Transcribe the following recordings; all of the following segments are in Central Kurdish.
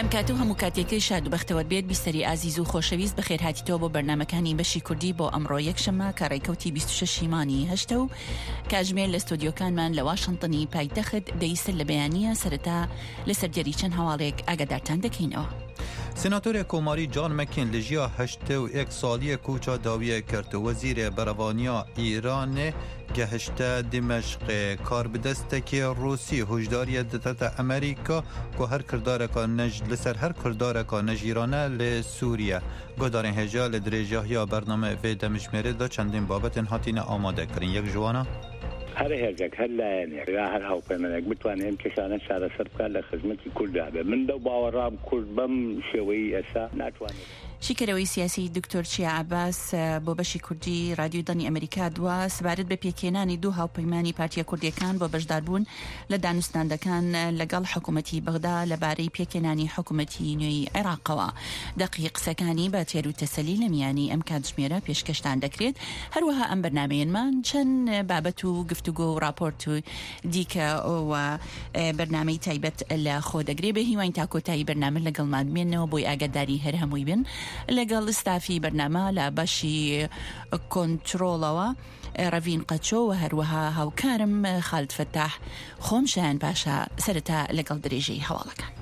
کاتو هەموو کاتێکی شاد و بەختەوە بێت بیستەری ئازیز و خۆشەویست بەخێر هاتیتەوە بۆ بەرنامەکانی بەشی کوردی بۆ ئەمڕۆ یەکشەممە کە ڕێکەوتی 26 مانی هەشتە و کاژمێر لە ستۆدیۆکانمان لە واشنتنی پایتەخت دەیسەر لە بەیانیە سەرەتا لەسەر دیاری چەند هەواڵێک ئاگادارتان دەکەینەوە. سناتور کوماری جان مکین لجیا 81 سالی کوچا داویه کرد وزیر بروانیا ایران گهشته دمشق کار بدسته که روسی هشداری دتت امریکا که هر کردار که لسر هر کردار که نجیرانه لسوریه گدارن هجال درجه یا برنامه و دمشمره دا چندین بابت هاتین آماده کرین. یک جوانا هر هرجك هلا يعني هر هاوپەیمانێک بتوانین کەسانە چارەسەر بکات لە خزمەتی کورددا بێ. من دەو باوەڕام کورد بەم شێوەی ئێستا ناتوانێت. شیکەرەوەی سیاسی دکتۆر چیا عباس بۆ بەشی کوردی رادیۆ دانی ئەمریکا دووە سبارەت بە پێکێنانی دوو هاوپەیمانی پارتیە کوردیەکان بۆ بەشداربوون لە دانوستاندەکان لەگەڵ حکوومەتی بەغدا لەبارەی پێکێنانی حکوومەتی نوێی عێراقەوە. دەقی قسەکانی بە تێر و تەسەلی لە میانی ئەم کاتژمێرە پێشکەشتان دەکرێت. هەروەها ئەم بەرنامەیەنمان چەند بابەت و گفتوگۆ و راپۆرت و دیکە و بەرنامەی تایبەت لە خۆ دەگرێت. بە هیوان تا کۆتایی بەرنامە لەگەڵمان بمێنەوە بۆی ئاگاداری هەر هەمووی بن. لەگەڵ ئستافی بەرنامە لە بەشی کۆنترۆڵەوە ڕەڤین قەچۆ و هەروەها هاوکارم خالد فەتاح خۆمشیان پاشا سەرەتا لەگەڵ درێژەی هەواڵەکان.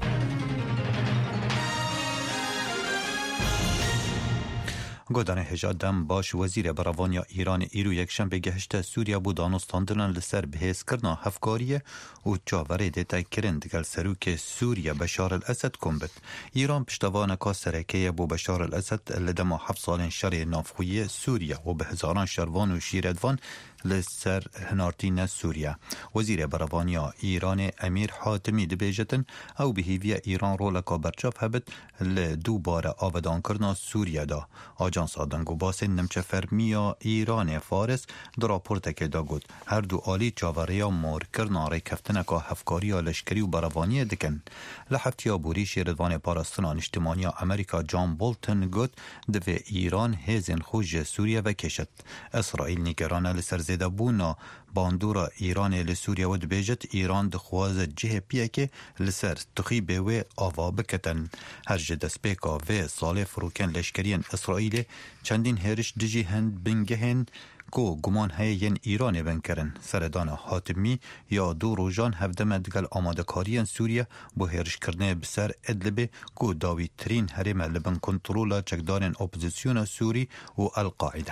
گودان هجادم باش وزیر بروانیا ایران ایرو یکشنبه گهشته سوریا بو دانستاندنان لسر بهیز کرنا هفکاریه و چاوره دیتا کرن دگل سروک سوریا بشار الاسد کنبت. ایران پشتوانه که سرکیه بو بشار الاسد لدما 7 سال شر نافخویه سوریا و به هزاران شروان و شیردوان لسر هنارتین سوریا. وزیر بروانیا ایران امیر حاتمی دبیجتن او بهیوی ایران رولکا برچاف هبت لدو بار آودان کرنا سوریا دا. آجانس آدنگو باس نمچه فرمیا ایران فارس در راپورتک دا گود هر دو آلی چاوریا مور کرنا ریکفتنکا هفکاریا لشکری و بروانی دکن. لحفتیا بوری شیردوان پارستان اجتماعی امریکا جان بولتن گود دو ایران هزین خوش سوریا و کشت. اسرائیل نگرانه لسر زیده بونا باندورا ایران لسوریا و دبیجت ایران دخواز جه پیه که لسر تخیبه و آوا بکتن. هر جدس پیکا و سال فروکن لشکرین اسرائیل چندین هرش دجی هند بنگهن کو گمان های ین ایران بنکرن. سردان حاتمی یا دو روژان هفدم دگل آماده کارین سوریا با هرش کرنه بسر ادلبه کو داوی ترین هرم لبن کنترولا چکدارن اپوزیسیون سوری و القاعده.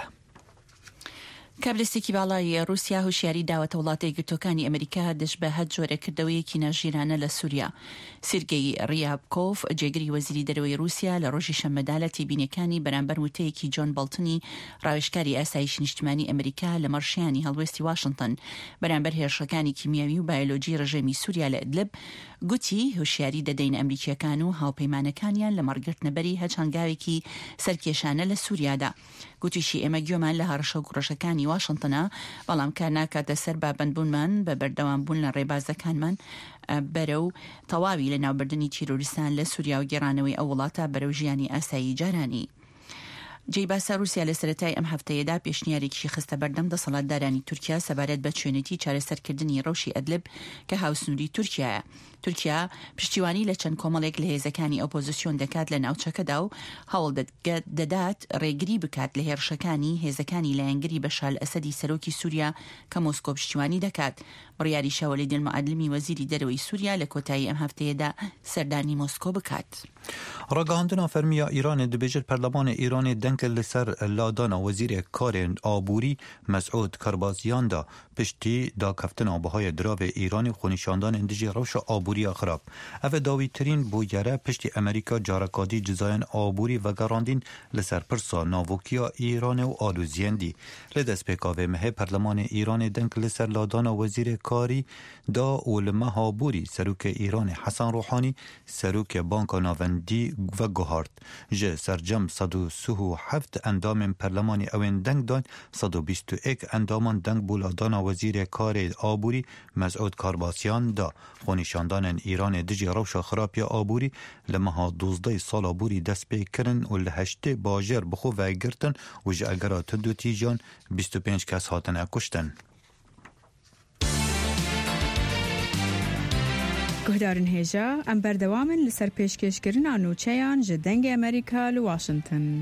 کابلستێکی باڵای رووسیا هوشیاری داوەتە وڵاتە یەکگرتووەکانی ئەمریکا دەست بە هەر جۆرەکردەوەیەکی ناژیرانە لە سووریا. سێرگەی ریابکۆف جێگری وەزیری دەرەوەی رووسیا لە ڕۆژی شەممەدا لە تێبینیەکانی بەرامبەر وتەیەکی جۆن بەڵتنی ڕاوێژکاری ئاسایشی نیشتیمانی ئەمریکا لە مەڕشیانی هەڵوێستی واشنتن بەرامبەر هێرشەکانی کیمیاوی و بایۆلۆجی ڕژێمی سووریا لە ئیدلب گوتی هوشیاری دەدەین ئەمریکیەکان و هاوپەیمانەکانیان لە مەڕگرتنەبەری هەچەنگاوێکی سەرکێشانە لە سووریادا. گوتیشی ئێمە گوێمان لە هەڕەشە و گوڕەشەکانی واشنتنە بەڵام کار ناکاتە سەر بابەندبوونمان بە بەردەوامبوون لە ڕێبازەکانمان بەرە و تەواوی لە ناوبردنی تیرۆریستان لە سووریا و گێڕانەوەی ئەو وڵاتە بەرەو ژیانی ئاسایی جارانی. جێباسە رووسیا لە سەرەتای ئەم هەفتەیەدا پێشنیارێکی خستە بەردەم دەسەڵاتدارانی تورکیا سەبارەت بە چۆنێتی چارەسەرکردنی ڕەوشی ئەدلب کە هاوسنووری تورکیایە. تورکیا پشتیوانی لە چەند کۆمەڵێک لە هێزەکانی ئۆپۆزیسیۆن دەکات لە ناوچەکەدا و هەوڵ دەدات ڕێگری بکات لە هێرشەکانی هێزەکانی لایەنگری بەشار ئەسەدی سەرۆکی سووریا کە مۆسکۆ پشتیوانی دەکات. بڕیاری شەوەلی دڵمەعادلمی وەزیری دەرەوەی سووریا لە کۆتایی ئەم هەفتەیەدا سەردانی مۆسکۆ بکات. ڕاگەاندنا فەرمیە ایران دەبێژێت پەرلەمانی ایران دەنگ لەسەر لادانا وەزیرێ کارێن ئابووری مەسعود کەرباسیاندا پشتی داکەفتنا بەهای دراوێ ایرانی خۆنیشاندان دژی ڕەوشە ئابووریە خراپ. ئەvە داویترین بۆیەرە پشتی ئەمریکا جارەکادی جزایەن ئابووری ڤەگەڕاندین لەسەر پرسا ناوۆکیە ایران و ئالوزیەندی. لە دەستپێکاوێ مەهێ پەرلەمانی ایران دەنگ لەسەر لادانا وەزیرێ کاری دا و لە مەها بووری سەرۆکە ایرانی حەسەن ڕۆحانی سەرۆکە بانکا ناوەندی و گوهارد. ژە سەرجەم 137 ئەندامên پەرلەمانی ئەوێن دەنگ دان 121 ئەندامان دەنگ بوو لادانا وەزیرێ کارێ ئابووری مەسعود کارباسیان دا. خۆنیشاندانên ایران دژی ڕەوشە خراپیە ئابووری لە مەها 12 ساڵا بووری دەست پێ کردن و لە هەشتێ باژێر بخۆ ڤەگرتن و ji ئەگەرا تند و تیژان 25 کەس هاتنە کوشتن. گهدارن هجا ام بردوامن لسر پیشکش کرن نوچیان جدنگ امریکا لواشنطن.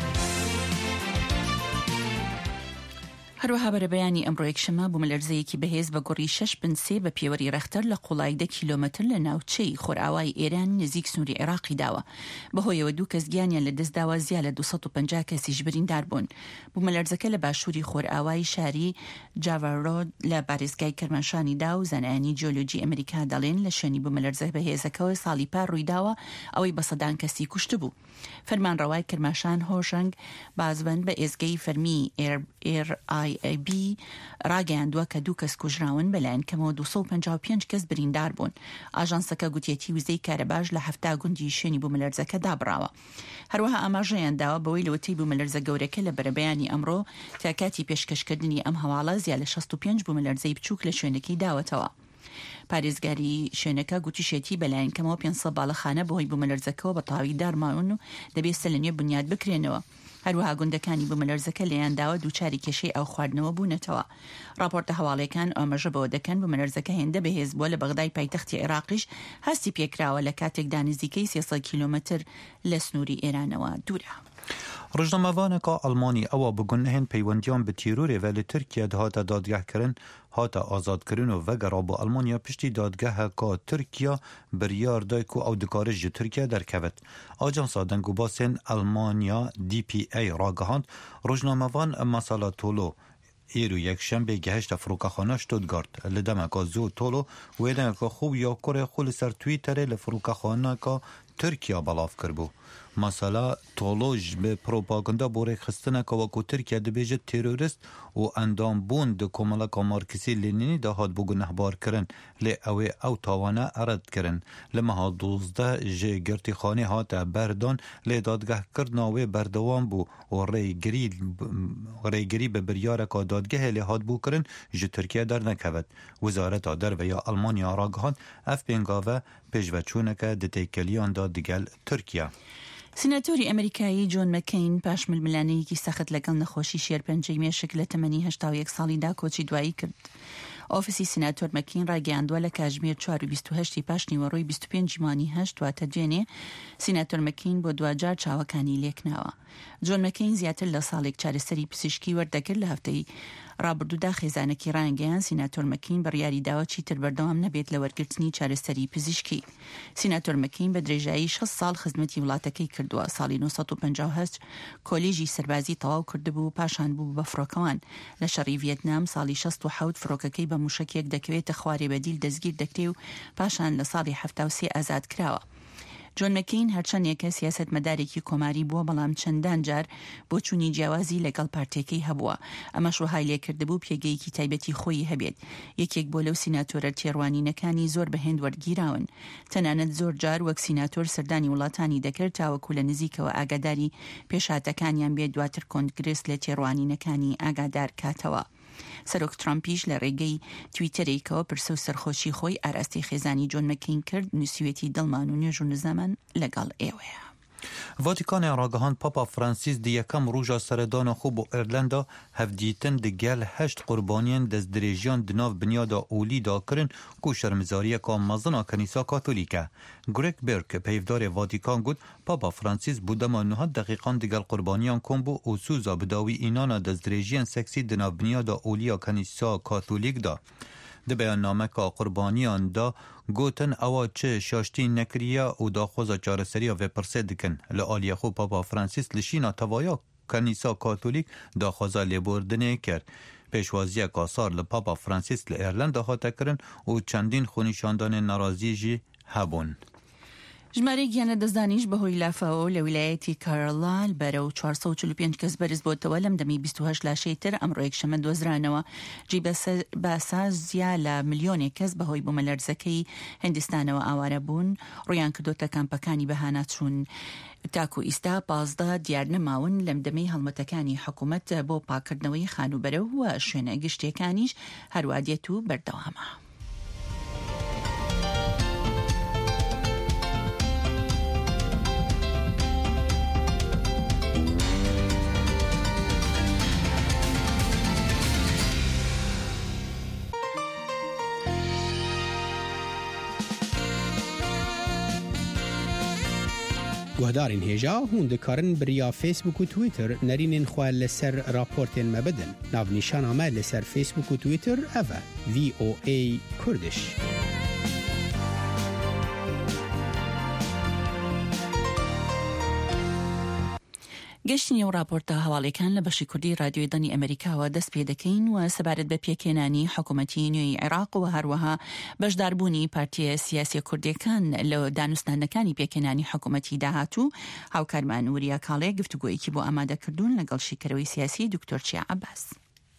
هەروەها بەرە بەیانی ئەمڕۆ یەکشەمە بوو مەلەرزەیەکی بەهێز بە گۆڕی 6.3 بە پێوەری رەختەر لە قوڵای 10 کیلۆمەتر لە ناوچەی خۆرئاوای ئێران نزیک سنووری عێراقی داوە. بەهۆیەوە 2 کەس گیانیان لە دەستداوە، زیاد لە 250 کەسیش بریندار بوون. بوو مەلەرزەکە لە باشووری خۆرئاوای شاری جاڤارۆد لە پارێزگای کەرمانشانیدا و زانایانی جیۆلۆجی ئەمریکا دەڵێن لە شوێنی بوو مەلەرزە بەهێزەکەەوە ساڵی پار ڕوویداوە ئەوەی بە سەدان کەسی کوشت بوو. فەرمانڕەوای کرماشان هۆژەنگ بازبند بە ئێزگەی فەرمی RIAB ڕاگەیاندووە کە 2 کەس کوژراون بەلایەن کەمەوە 255 کەس بریندار بوون. ئاژانسەکە گوتیەتی وزەی کارەباش لە 7 گوندی شوێنی بوو مەلەرزەکە دابراوە. هەروەها ئاماژەیانداوە بەوەی لەوەتەی بوو مەلەرزە گەورەکە لە بەرەبەیانی ئەمڕۆ تا کاتی پێشکەشکردنی ئەم هەواڵە زیاد لە 65 بوو مەلەرزەی بچووک لە شوێنەکەی داوەتەوە. پارێزگاری شوێنەکە گوتیشێتی بەلایەن کەمەوە 500 باڵەخانە بەهۆی بوو مەلەرزەکەەوە بە تاوی دارماون و دەبێت سەلەنێ بنیاد بکرێنەوە. هەروەها گوندەکانی بوو مەلەرزەکە لەیانداوە دووچاری کێشەی ئەو خواردنەوە بوونەتەوە. راپۆرتە هەواڵەکان ئاماژە بەوە دەکەن بوو مەلەرزەکە هێندە بەهێز بووە لە بەغدای پایتەختی عێراقیش هەستی پێکراوە لە کاتێکدا نزیکەی 300 کیلۆمەتر لە سنووری ئێرانەوە دوورە. ڕۆژنامەوانێکا ئەڵمانی ئەوە بگونهێن پەیوەندیان بە تیرۆرێڤە لە تورکیا دەهاتە دادگاهکردن هاتە ئازادکردن و ڤەگەڕا بۆ ئەڵمانیا پشتی دادگەهەکە تورکیا بڕیار دایک و ئەو دکارش ji تورکیا دەرکەوێت. ئاجانسا دەنگ و باسێن ئەڵمانیا DPA ڕاگەهاند ڕۆژنامەوان مەسالا تۆلۆ ئێرو یەکشەمبێ گەهشتە فڕۆکەخانە شتوتگارت لە دەمەکە زوو تۆلۆ وێنەکە خوب یا کوڕێ خو لەسەر تویتەرێ لە فڕۆکەخانەکە تورکیا بەڵاو کردبوو. مەسەلا تۆلۆژ بە پرۆپاگەندا بۆ ڕێکخستنەکە وەکو تورکیا دەبێژێت تێرۆریست و ئەندام بوون د کۆمەڵەکە مارکسی لێنینی داهات بۆ گونەهبارکردن لێ ئەوێ ئەو تاوانە ئەرەدکردن لە مەها 12 ژێ گرتیخانێ هاتە بەردان لێ دادگەهکردنا وێ بەردەوام بوو و ڕێگری بە بریارەکە دادگەهێ لێ هات بووکردن ji تورکیا دەرنەکەوێت. وزارەتا دەرڤەیە ئەڵمانیا ڕاگەهاند ئەف پێنگاوە پێشڤەچوونەکە دتێکەلیاندا دیگەل تورکیا. سیناتۆری ئەمریکایی جۆن مەکەین پاش ململانەیەکی سەخت لەگەڵ نەخۆشی شێرپەنجەی مێشک لە تەمەنی 81 ساڵیدا کۆچی دوایی کرد. ئۆفیسی سیناتۆر مەکەین ڕاگەیاندووە لە کاتژمێر 4/28 پاش نیوەڕۆی 25 مانی 8 دواتە دوێنێ سیناتۆر مەکەین بۆ دوجار چاوەکانی لێکناوە. جۆن مەکەین زیاتر لە ساڵێک چارەسەری پزیشکی وەردەگرت لە هەفتەی ڕابردوودا خێزانێکی ڕانگەیان سیناتۆر مەکەین بڕیاری داوە چیتر بەردەوام نەبێت لە وەرگرتنی چارەسەری پزیشکی. سیناتۆر مەکەین بە درێژایی 6 ساڵ خزمەتی وڵاتەکەی کردووە. ساڵی 1950 کۆلیژی سەربازی تەواو کردبوو پاشان بوو بە فڕۆکەوان. لە شەڕی ڤێتنام ساڵی 67 فڕۆکەکەی بە موشکێک دەکەوێتە خوارێ بەدیل دەستگیر دەکرێ و پاشان لە ساڵی 73 ئازاد کراوە. جۆن مەکەین هەرچەندێکە سیاست مەدارێکی کۆماری بووە بەڵام چەندان جار بۆ چوونی جیاوازی لەگەڵ پارتێکەی هەبووە. ئەمەش وهای لێکردبوو پێگەیەکی تایبەتی خۆی هەبێت. یەکێک بۆ لەو سیناتۆرە تێڕوانینەکانی زۆر بەهێند وەرگیراون. تەنانەت زۆر جار وەک سیناتۆر سەردانی وڵاتانی دەکرد تاوەکو لە نزیکەوە ئاگاداری پێشهاتەکانیان بێت دواتر کۆنگرس لە تێڕوانینەکانی ئاگادار کاتەوە. سەرۆک ترامپیش لە ڕێگەی تویتەرێکەوە پرسە و سەرخۆشی خۆی ئاراستی خێزانی جۆن مەکەین کرد نووسوێتی دڵمان و نوێژ و نزەمان لەگەڵ ئێوەیە. ڤاتیکانê ڕاگەهاند پاپا فرانسیس دی یەکەم ڕۆژا سەردانە خۆ بۆ ئێرلەندا هەفدیتن دیگەل 8 قوربانیان دەستدرێژیان دناو بنیادا ئۆلیدا کردن ku şermizariyeka mezina Kenîsa Katolîk e. Greg Burke peyvdarê Vatikan got Papa Francis bû dema 9 deqîqan digel qurbaniyan kom bû û sûza bi dawî înana destdirêjiyên seksî di nav biniya da Oliya Kenîsa Katolîk da. Di beyannameka qurbaniyan da gotin ewa çi şaştî nekiriye û daxwaza çareseriya vêpirsê dikin. Li aliyê xwe Papa Francis li şîna tevaya Kenîsa Katolîk daxwaza lêbordinê kir. Pêşwaziyeka sar li Papa Francis li Îrlanda hate kirin û çendîn xwenîşandanên nerazî jî hebûn. ژمارەی گیانە دەزانیش بەهۆی لافاوە لە ویلایەتی کارۆلاین بەرەو 445 کەس بەرز بۆتەوە لەم دەمی 28 لاشەی تر ئەمڕۆ یەکشەمە دۆزرانەوە. جێ باسا زیا لە ملیۆنێک کەس بەهۆی بوومەلەرزەکەی هیندستانەوە ئاوارە بوون ڕویان کردۆتە کامپەکانی بەهانا چوون. تاکو ئیستا 15 دیار نەماون لەم دەمەی هەڵمەتەکانی حکوومەت بۆ پاکردنەوەی خانوبەرە و شوێنە گشتیەکانیش هەروادێت و بەردەوامە. گهدارین هجا هوندکارن بریا فیسبوک و تویتر نرینین خواه لسر راپورتین مبدن. ناو نشان آمد لسر فیسبوک و تویتر اوه VOA کردش. گەشتنی و راپۆرتە هەواڵەکان لە بەشی کوردی رادیۆی دەنی ئەمریکاوە دەست پێ دەکەین و سەبارەت بە پێکێنانی حکوومەتی نوێی عێراق و هەروەها بەشداربوونی پارتیە سیاسی کوردیەکان لە دانوستانەکانی پێکێنانی حکوومەتی داهاتوو هاوکارمان وریا کاڵێ گفتوگۆیەکی بۆ ئامادەکردوون لەگەڵ شیکەرەوەی سیاسی دکتۆر چیا عەباس.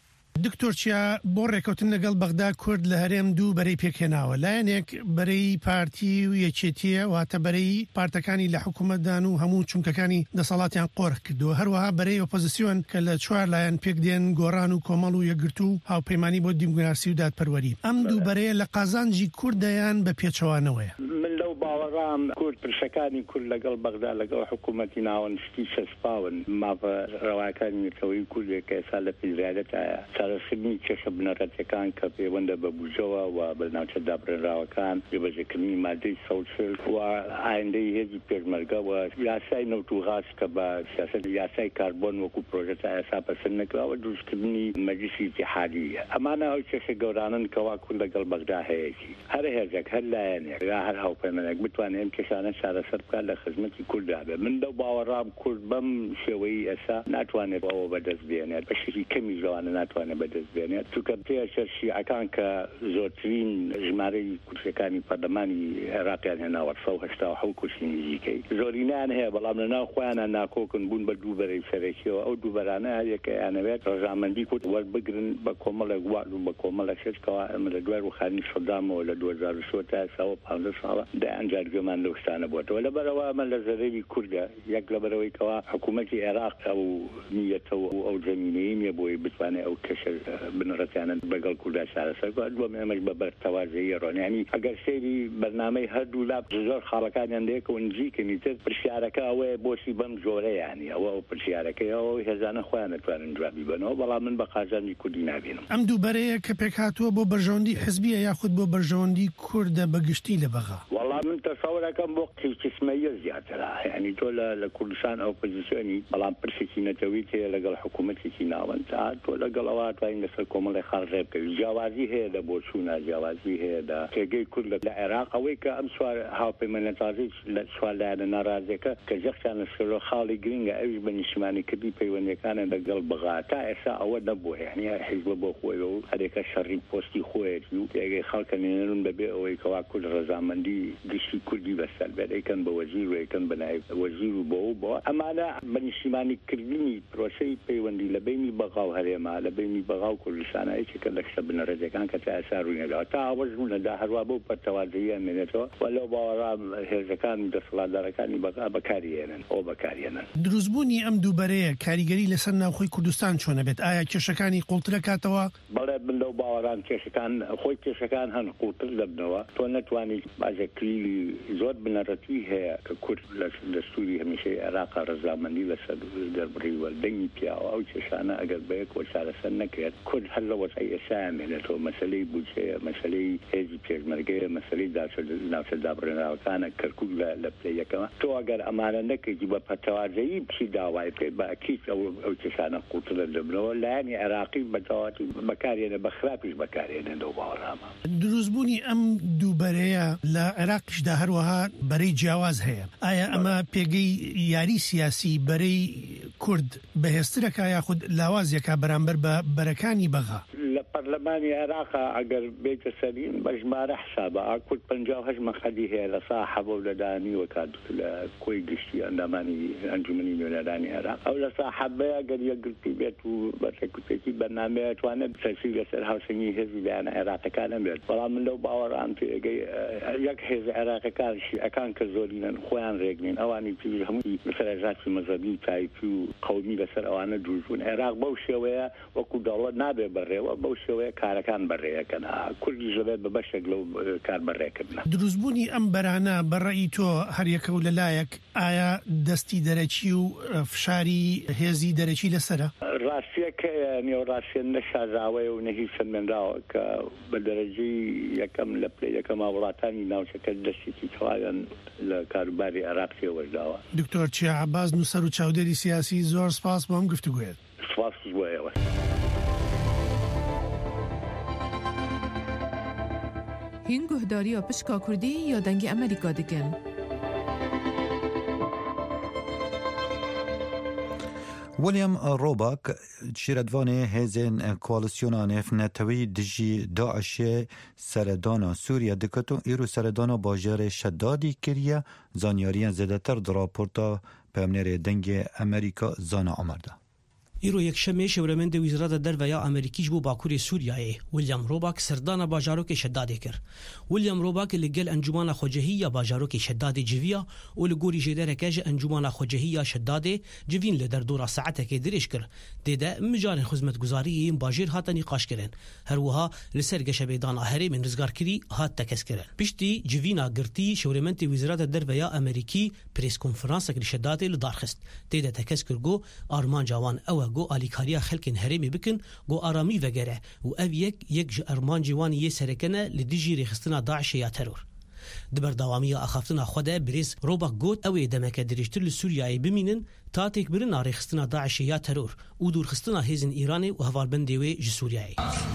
دکتۆر چیا بۆ ڕێکەوتن لەگەڵ بەغدا کورد لە هەرێم دوو بەرەی پێکهێناوە، لایەنێک بەرەی پارتی و یەکێتیە واتە بەرەی پارتەکانی لە حکوومەتدان و هەموو چونکەکانی دەسەڵاتیان قۆڕ کردووە، هەروەها بەرەی ئۆپۆزیسیۆن کە لە چوار لایەن پێک دێن گۆڕان و کۆمەڵ و یەکگرتو و هاوپەیمانی بۆ دیموکراسی و دادپەروەری. ئەم دوو بەرەیە لە قازانجی کوردیان بە پێچەوانەوەیە. من لەو باوەڕام کورد پرسەکانی کورد لەگەڵ بەغدا لەگەڵ حکوومەتی ناوەندشتی سەسپاون ماوە ڕەواکانی نەتەوەی کوردێک کە ئێستا لە پێزیادەتایە چارەسەرنی کێشە بنەڕەتیەکان کە پەیوەندە بە بودجەوە و بەناوچە دابڕێنراوەکان جێبەجێکردنی مادەی سەوچل و ئایندەی هێزی پێشمەرگە و یاسای نەوت و غاز کە بە سیاسەت یاسای کاربۆن وەکو پرۆژە تا ئێستا پەسەند نەکراوە دروستکردنی مەجلیسی ئیتیحادیە. ئەمانە ئەو کێشە گەورانن کەوا کورد لەگەڵ بەغدا هەیەی هەر هێزێک هەر لایەنێک یا هەر هاوپەیمانێک بتوانێت ئەم کێشانە چارەسەر بکات لە خزمەتی کوردا بێت. من لەو باوەڕام کورد بەم شێوەیە ئێستا ناتوانێت ئەوە بەدەست بێنێت، بەشێکی کەمی ژەوانە ناتوانێت بەدەست بێنێت چونکە پێشە شیعەکان کە زۆرترین ژمارەی کورسەکانی پەرلەمانی عێراقیان هێناوە 187 کورسی نزیکەی زۆرینیان هەیە، بەڵام لەناو خۆیانە ناکۆکن بوون بە دوو بەرەی سەرەکیەوە. ئەو دوو بەرانە هەر یەکەیانەوێت ڕەژامەندی کورد وەربگرن بە کۆمەڵێک وال و بە کۆمەڵە شێچکەوە ئەمە لە دوای ڕوخانی سەدامەوە لە 2003 تا ئێستا 50 ساڵە دایانجار گوێمان لەو شتانە بووەتەوە. لەبەرەوە ئەمە لە زەرەری کوردە، یەک لەبەرەوەی کەوا حکوومەتی عێراق ئەو نیەتەوە و ئەو زەمینەی نییە بۆی بتوانێت ئەو کێشە بنەڕەتیانە بەگەڵ کووردا چارەسەر بکات. دووەم ئێمەش بە بەرتەوازەیی ڕۆنیانی ئەگەر سەیری بەرنامەی هەردوو لاب زۆر خاڵەکانیان دەیەکەوە نزیکەنی تر پرسیارەکە ئەوەیە بۆچی بەم جۆرەیانی ئەوە ئەو پرسیارەکەی ئەوەی هێزانە خۆیان نەتوانن جوابی بنەوە، بەڵام من بە قازانجی کوردی نابینم. ئەم دوو بەرەیە کە پێک هاتووە بۆ بەرژەوەندی حزبیە یاخود بۆ بەرژەوەندی کوردە بەگشتی لە بەغا؟ وەڵام من تەسەوورەکەم بۆ قسمەیە زیاترە، یعنی تۆ لە کوردستان ئۆپۆزیسیۆنی بەڵام پرسێکی نەتەوەیت هەیە لەگەڵ حکوومەتێکی ناوەند تۆ لەگەڵ ئەوە توانین لەسەر کۆمەڵی خاڵ ڕێ بکەوی. جیاوازی هەیە لە بۆ چوونە، جیاوازی هەیە لە تێگەی کورد لە عێراق، ئەوەی کە ئەم سوار هاوپەیمانە تازەی لە سوار لایەنە ناڕازیەکە کە جەختیان لەسەر خاڵی گرنگە ئەوش بە نیشتمانیکردی پەیوەندیەکانە لەگەڵ بەغا تا ئێستا ئەوە نەبووە، یعنی حیزب بۆ خۆی و هەرێکە شەڕی پۆستی خۆیەتی و تێگەی خەڵکە نێنەرون بەبێ ئەوەی کەوا کورد ڕەزامەندی گشتی کوردی بەسەر بێت، ئەیکەن بە وەزیر و ئەیکەن بە نایب وەزیر و بۆ ئەمانە بە نیشتیمانیکردنی پرۆسەی پەیوەندی لە بینی بەغا و هەرێما لە بینی بەغا و کوردستانە یەکێکە لە کشە بنەڕەتیەکان کە تا ئێستا ڕووی نەداوە تا ئەوەش ڕوونەدا هەروە بەو بەرتەوازەییان مێنێتەوە و لەو باوەڕام هێزەکان دەسەڵاتدارەکانی بەغا بەکارهێنن ئەو بەکارهێنن. دروستبوونی ئەم دوو بەرەیە کاریگەری لەسەر ناوخۆی کوردستان چۆنە بێت؟ ئایا کێشەکانی قوڵترە کاتەوە؟ بەڵێ من لەو باوەڕام کێشەکان خۆی کێشەکان هەن قوڵتر دەبنەوە. تۆ نەتوانیت باجەکلیلی زۆر بنەڕەتی هەیە کە کورد لە دەستوری هەمیشەی عێراقا ڕەزامەندی لەسەر دەربڕی وەردەنگی پیاوە ئەو کێشانە ئەگەر بەیەکەوە چارەسەر نەکرێت کورد هەر لە وەسای ئێستا مێنێتەوە. مەسەلەی بودجەیە، مەسەلەی هێزی پێشمەرگەیە، مەسەلەی ناوچە دابڕێنراوەکانە کەرکووک لە پلەیەکەوە. تۆ ئەگەر ئەمانە نەکەیتی بە پەرتەوازەیی بچی داوای بکەیت بە ئەکید ئەو کێشانە قوڵترە دەبنەوە. لایەنی عێراقی بەتەواتی بەکارهێنە، بە خراپیش بەکارهێنن لەو باوەڕامە. دروستبوونی ئەم دوو بەرەیە لە عێراقیشدا هەروەها بەرەی جیاواز هەیە. ئایا ئەمە پێگەی یاری سیاسی بەرەی کورد بەهێزترەکە یاخود لاوازیەکە بەرامبەر بە بەرەکانی بەغا؟ لە پەرلەمانی عێراقا ئەگەر بێتە سەرین بە ژمارە حسابە کورد 58 مەقعدی هەیە لە ساحەبە و لەدانی وەکات لە کۆی گشتی ئەندامانی ئەنجومەنی نوێنەرانی عێراق. ئەو لە ساحەبەیە گەر یەکگرتی بێت و بەڕێکوتێکی بەرنامەیە توانێت تەسیری لەسەر هاوسەنگی هێزی لایەنە عێراقیەکان بێت. بەڵام من لەو باوەڕام پێگەی یەک هێز عێراقیەکان شیعەکان کە زۆرینن خۆیان ڕێگنین، ئەوانی تری هەمووی سەرنجڕاکی مەزهبی و تایپی و قەومی لەسەر ئەوانە دروستبوون. عێراق بەو شێوەیە وەکو دەوڵەت نابێ بەڕێوە، بەو شێوەیە کارەکان بەڕێەکەنا کوردی ژەبێت بە بەشێک لەو کار بەڕێکردنا. دروستبوونی ئەم بەرانە بەڕێی تۆ هەریەکە و لەلایەک ئایا دەستی دەرەکی و فشاری هێزی دەرەکی لەسرە؟ ڕاستیەکە نێوڕاستیە نەشاراوەیە و نەهی سەرمێنراوە کە بە دەرەجەی یەکەم لە پلەی یەکەم وڵاتانی ناوچەکە دەستێکی تەواویان لە کاروباری عێراقیە وەرداوە. دکتۆر چیا عەباس نووسەر و چاودێری سیاسی زۆر سپاس بۆ ئەم گفتوگوێت. سپاس بۆیەوە. هین گهداریە پشکا کوردی یا دەنگی ئەمریکا دکن؟ ویلیام روباک شیردوانê hêzên koalîsyona navnetewî dijî Daişê seredana Sûriya dikit û îro seredana bajarê Şeddadî kiriye zanyariyên zêdetir di raporta peyamnêrê dengê Amerîka Zana Amerda. îro yekşemê şewremendê Wîzareta Derveya Amerîkî ji bo Bakurê Sûriyayê William Roubak serdana bajarokê Şeddadê kir. William Roubak li gel Encûmana Xwecehiya bajarokê Şeddadê civiya û li gorî jêdereke ji Encûmana Xwecehiya Şeddadê civîn li derdora saetekê dirêj kir. Dê de micarên xizmetguzariyê yên bajêr hatin nîqaş kirin. Her wiha li ser geşebêdana herêmên rizgarkirî hat tekeskirin. Piştî civîna girtî şewremendê Wîzareta Derveya Amerîkî preskonferansek li Şeddadê li darxist. Tê de tekeskir got armanca wan ew go alîkariya xelkên herêmê bikin go aramî vegere û ev yek ji ermancê wan yê serekene li dijî rêxistina Daişê ya teror. Di berdawamiya axaftina xwe de Birêz Roubak got ew ê demeke dirêjtir li Sûriyayê bimînin ta têkbirina rêxistina Daişê ya teror û dûrxistina hêzên Îranê û hevalbendê wê ji Sûriyayê.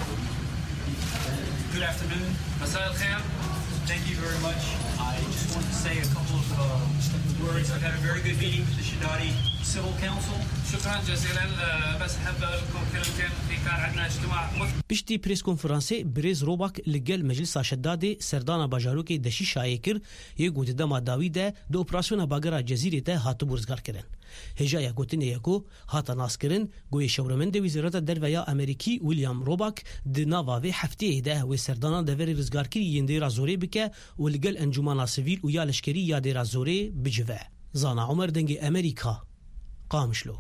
Good afternoon. Masai al-Khair. Thank you very much. I just want to say a couple of words. I've had a very good meeting with the Shaddadi Civil Council. شكرا جزيلا بس حاب لكم كلمتين في كان عندنا اجتماع. Piştî preskonferansê Birêz Roubak li gel Meclisa Şeddadê serdana bajarokê deşî şayê kir yê gotî dema dawî de di operasyona bagera Cezîrê de hatibû rizgarkirin. Hêjaya gotinê ye ku hata naskirin goyê şewremendê Wîzareta Derveya Amerîkî William Roubak di nava vê hefteyê de wê serdana deverê rizgarkirî yên dêra zorê bike û li gel encûmana sivîl û ya leşkerî ya dêra zorê bicive. Zana Umer dengê Amerîka Qamişlo.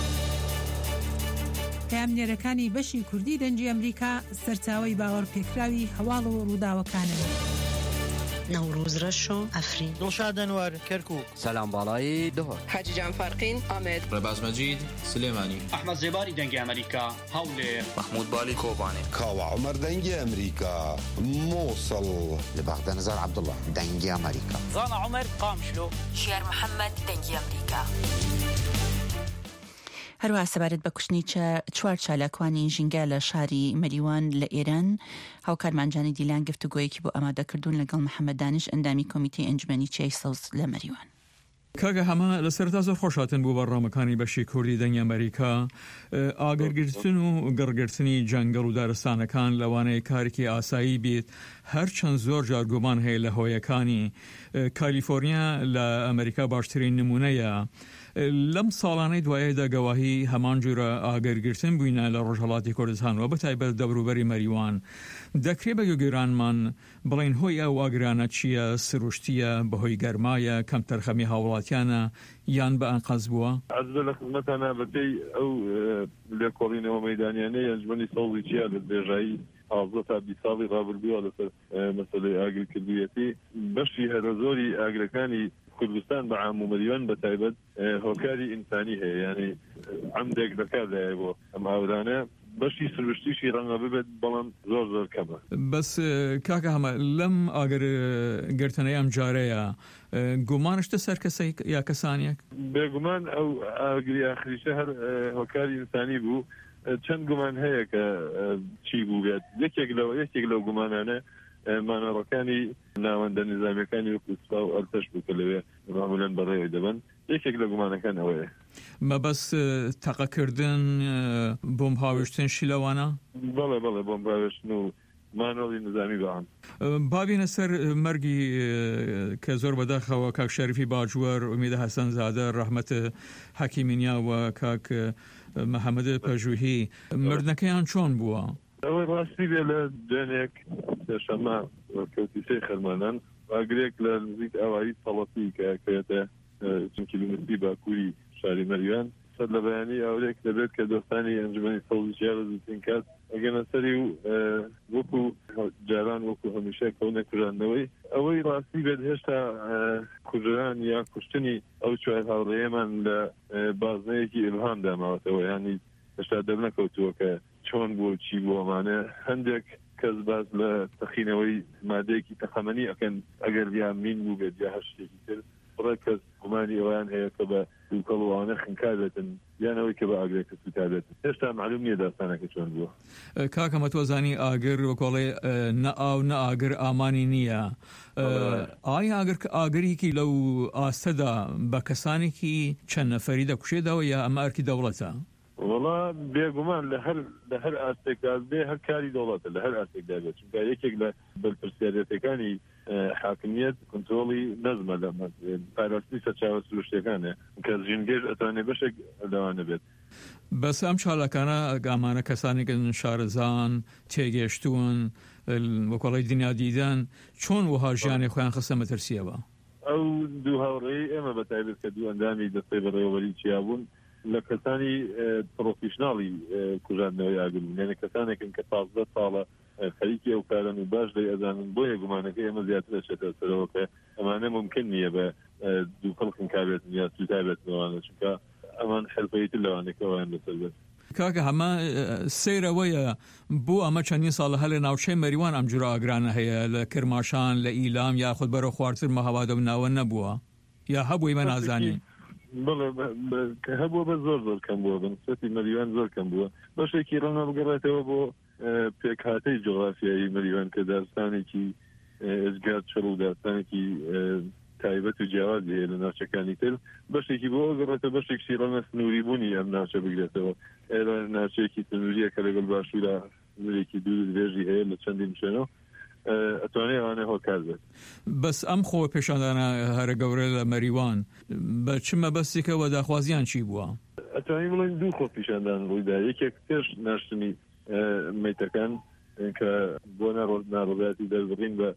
پامنێرەکانی بەشی کوردی دەنگی ئەمریکا سەرچاوەی باوەڕپێکراوی هەواڵ و ڕووداوەکانن. نوروز رشو افرین دڵشاد ئەنوەر کەرکووک سەلام باڵایی دهۆر حاجی جان فەرقین ئامێد ڕێباز مەجید سلێمانی ئەحمەد زێباری دەنگی ئەمریکا هەولێر محمود بالی کۆبانێ کاوە عومەر دەنگی ئەمریکا مووسڵ لە بەغدادنەزار عەبدوڵڵا دەنگی ئەمریکا زانا عومەر قامشلۆ شێر محەممەد دەنگی ئەمریکا. هەروە سەبارەت بە کوشتنی چوار چالاکوانی ژینگە لە شاری مەریوان لە ئێران هاوکارمانجانی دیلان گفتوگۆیەکی بۆ ئامادەکردوون لەگەڵ محەممەد دانش ئەندامی کۆمیتەی ئەنجومەنی چای سەوز لە مەریوان. کاگە هەمە لەسەرتا زۆر خۆشاتن بوو بەڕامەکانی بەشی کوردی دەنگی ئەمریکا ئاگرگرتن و گڕگرتنی جەنگەڵ و دارستانەکان لەوانەیە کارێکی ئاسایی بێت هەرچەند زۆر جار گومان هەیە لە هۆیەکانی کالیفۆرنیا لە ئەمریکا باشترین نمونەیە. لەم ساڵانەی دوایەدا گەواهی هەمان جورە ئاگرگرتن بووینە لە ڕۆژهەڵاتی کوردستانەوە بەتایبەت دەوروبەری مەریوان. دەکرێت بە گوێگیرانمان بڵین هۆی ئەو ئاگرانە چییە؟ سروشتیە؟ بەهۆی گەرمایە؟ کەم تەرخەمی هاوڵاتیانە یان بە ئەنقەز بووە؟ عەرز لە خزمەتانە بەپێی ئەو لێکۆڵینەوە مەیدانیانەی ئەنجومەنی سەوزی چیا لە درێژایی 11 تا 20 ساڵی ڕابردووە لەسەر مەسەلەی ئاگرکردوویەتی بەشی هەرە زۆری ئاگرەکانی کوردستان بە عام و مەریوان بە تایبەت هۆکاری ئینسانی هەیە یعنی عەمدێک بەکاردایە بۆ ئەم هاورانە بەشی سروشتیشی ڕەنگە ببێت بەڵام زۆر زۆر کەمە. بەس کاکە هەمە لەم ئاگرگرتنەی ئەم جارەیە گومانشتە سەر کەسێک یا کەسانێک؟ بێگومان ئەو ئاگری ئاخریشە هەر هۆکاری ئینسانی بوو. چەند گومان هەیە کە چی بوو بێت یەکێک لەو گومانانە مانەڕەکانی ناوەندە نظامیەکانی وەکوسپا و ئەرتەش بوو کە لەوێ معمولاً بەڕێوەی دەبن یەکێک لە گومانەکان ئەوەیە. مەبەست تەقەکردن بۆم هاوێشتنشی لەوانە؟ بەڵێ بۆم هاوێشتن و مانەڵی نظامی بەعام. بابینە سەر مەرگی کە زۆر بەداخەوە کاک شەریفی باجوەر ئومیدە حەسەن زادە ڕەحمەت حەکیمینیا و کاک محەممەد پەژوهی مردنەکەیان چۆن بووە؟ ئەوەی ڕاستی بێ لە دوێنێک سێشەممە کەوتیسەی خەرمانان ئاگرێک لە نزیک ئاوایی سەڵەتی کەکرێتە 5 کیلومتری باکووری شاری مەریوان لەسەر لە بەیانی ئەوەیەک دەبێت کە دۆستانی ئەنجومەنی سەوزیچیا لە زووترین کات ئەگەنە سەری و وەکو جاران وەکو هەمیشە کەونە کوژاندنەوەی ئەوەی ڕاستی بێت هێشتا کوژران یا کوشتنی ئەو چوار هاوڕێیەمان لە بازنەیەکی ئیلهام داماوەتەوە ینی هێشتا دەرنەکەوتووە کە چۆن بوو چی بوو ئەمانە هەندێک کەس باز لە تەخینەوەی مادەیەکی تەخەمەنی ئەکەن ئەگەر یا مین بوو بێت یا هەر شتێکی تر بڕێ کەس گومانی ئەویان هەیە کە بە دووکەڵوانە خنکار بێتن یانەوەی کە بە ئاگرێکە سوتا بێتن هێشتا معلوم نییە داستانەکە چۆن بووە. کاکەمە تۆزانی ئاگر وەکۆڵێ نە ئاو نە ئاگر ئامانی نییە ئایا ئاگرێکی لەو ئاستەدا بە کەسانێکی چەند نەفەری دەکوشێدەوە یا ئەمە ئەرکی دەوڵەتە؟ وڵا بێگومان لە هەر ئاستێکدا بێ هەر کاری دەوڵەتە لە هەر ئاستێکدا بێت چونکە یەکێک لە بەرپرسیارەتەکانی حاکمیت کنترۆڵی نەزمە لە پاراستنی سەرچاوە سروشتەکانە کە ژینگەش ئەتوانێت بەشێک لەوانە بێت. بەس ئەم چالاکانە ئەگامانە کەسانێکن شارەزان تێگەشتوون وەکۆڵی دنیا دیدەن چۆن وها ژیانی خۆیان خستە مەترسیەوە؟ ئەو دوو هاوڕێی ئێمە بەتایبەت کە دوو ئەندامی دەستەی بەڕێوەبەری چیابوون لە کەسانی پرۆفیشناڵی کوژاندنەوەی ئاگربوون یعنی کەسانێکن کە 15 ساڵە خەریکی ئەو کارن و باش دەی ئەزانن بۆیە گومانەکە ئێمە زیاتر دەچێتە سەرەوە کە ئەمانە ممکن نییە بە دووقڵ خنکابێتن یا سوتا بێتنەوەوانە چونکە ئەمان حرفەیەتر لەوانێکەوەیان بەسەر بێت. کاکە هەمە سیرەوەیە بۆ ئەمە چەندین ساڵە هەر لە ناوچەی مەریوان ئەم جورە ئاگرانە هەیە لە کرماشان لە ئیلام یاخود بەرەو خواردتر مەهەوادە ناوە نەبووە یا هەبووی بە نازانین؟ بڵێ هەبووە بە زۆر کەم بووە بەنسبەتی مەریوان زۆر کەم بووە بەشێکی ڕەنگە بگەڕێتەوە بۆ پێکهاتەی جغرافیایی مەریوان کە داستانێکی ئەزگار چڕ و داستانێکی تایبەت و جیاوازی هەیە لە ناوچەکانی تر بەشێکی بۆ گەڕێتە بەشێکی ڕەنگە سنووری بوونی ئەم ناوچە بگرێتەوە ئێرە ناوچەیەکی سنووریە کە لەگەڵ باشوورە سنوورێکی دوور درێژی هەیە لە چەندین شوێنەوە ئەتوانێت ئەوانە هۆکار بێت. بەس ئەم خۆ پێشاندانە هەرە گەورە لە مەریوان بە چمە بەستێکەوە داخوازیان چی بووە؟ ئەتوانین بڵێن دوو خۆ پیشاندان ڕوویدا یەکێک پێش ناشتنی مەیتەکان کە بۆ ناڕۆڵاتی دەربڕین بە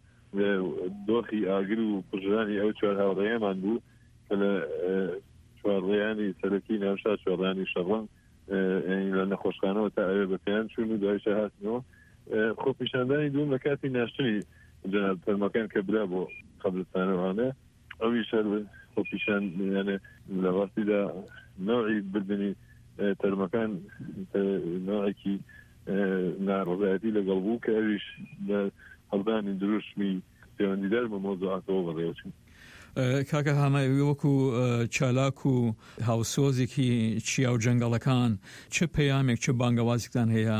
دۆخی ئاگر و کوژرانی ئەو چوار هاوڕێیەمان بوو کە لە چوارڕێیانی سەرەکی ناوشا چوارڕێیانی شەڕەن لە نەخۆشخانەوە تا ئەوێ بە پێیان چوون و دوایشە هاتنەوە خۆ پیشاندانی دوم لە کاتی ناشتنی جەناب فەرمەکان کە برا بۆ قەبرستانەوانە ئەویش خۆ پیشان یانێ لە وەختیدا نوعی بردننی تەرمەکان نوعێکی ناڕۆزایەتی لەگەڵ بوو کە ئەویش لە هەڵدانی دروشمی پەیوەندیدار بە مۆزوعاتەوە بەڕێوەچوون. کاکە هەمای وەکو چالاک و هاوسۆزێکی چیا و جەنگەڵەکان چه پەیامێک چه بانگەوازێکتان هەیە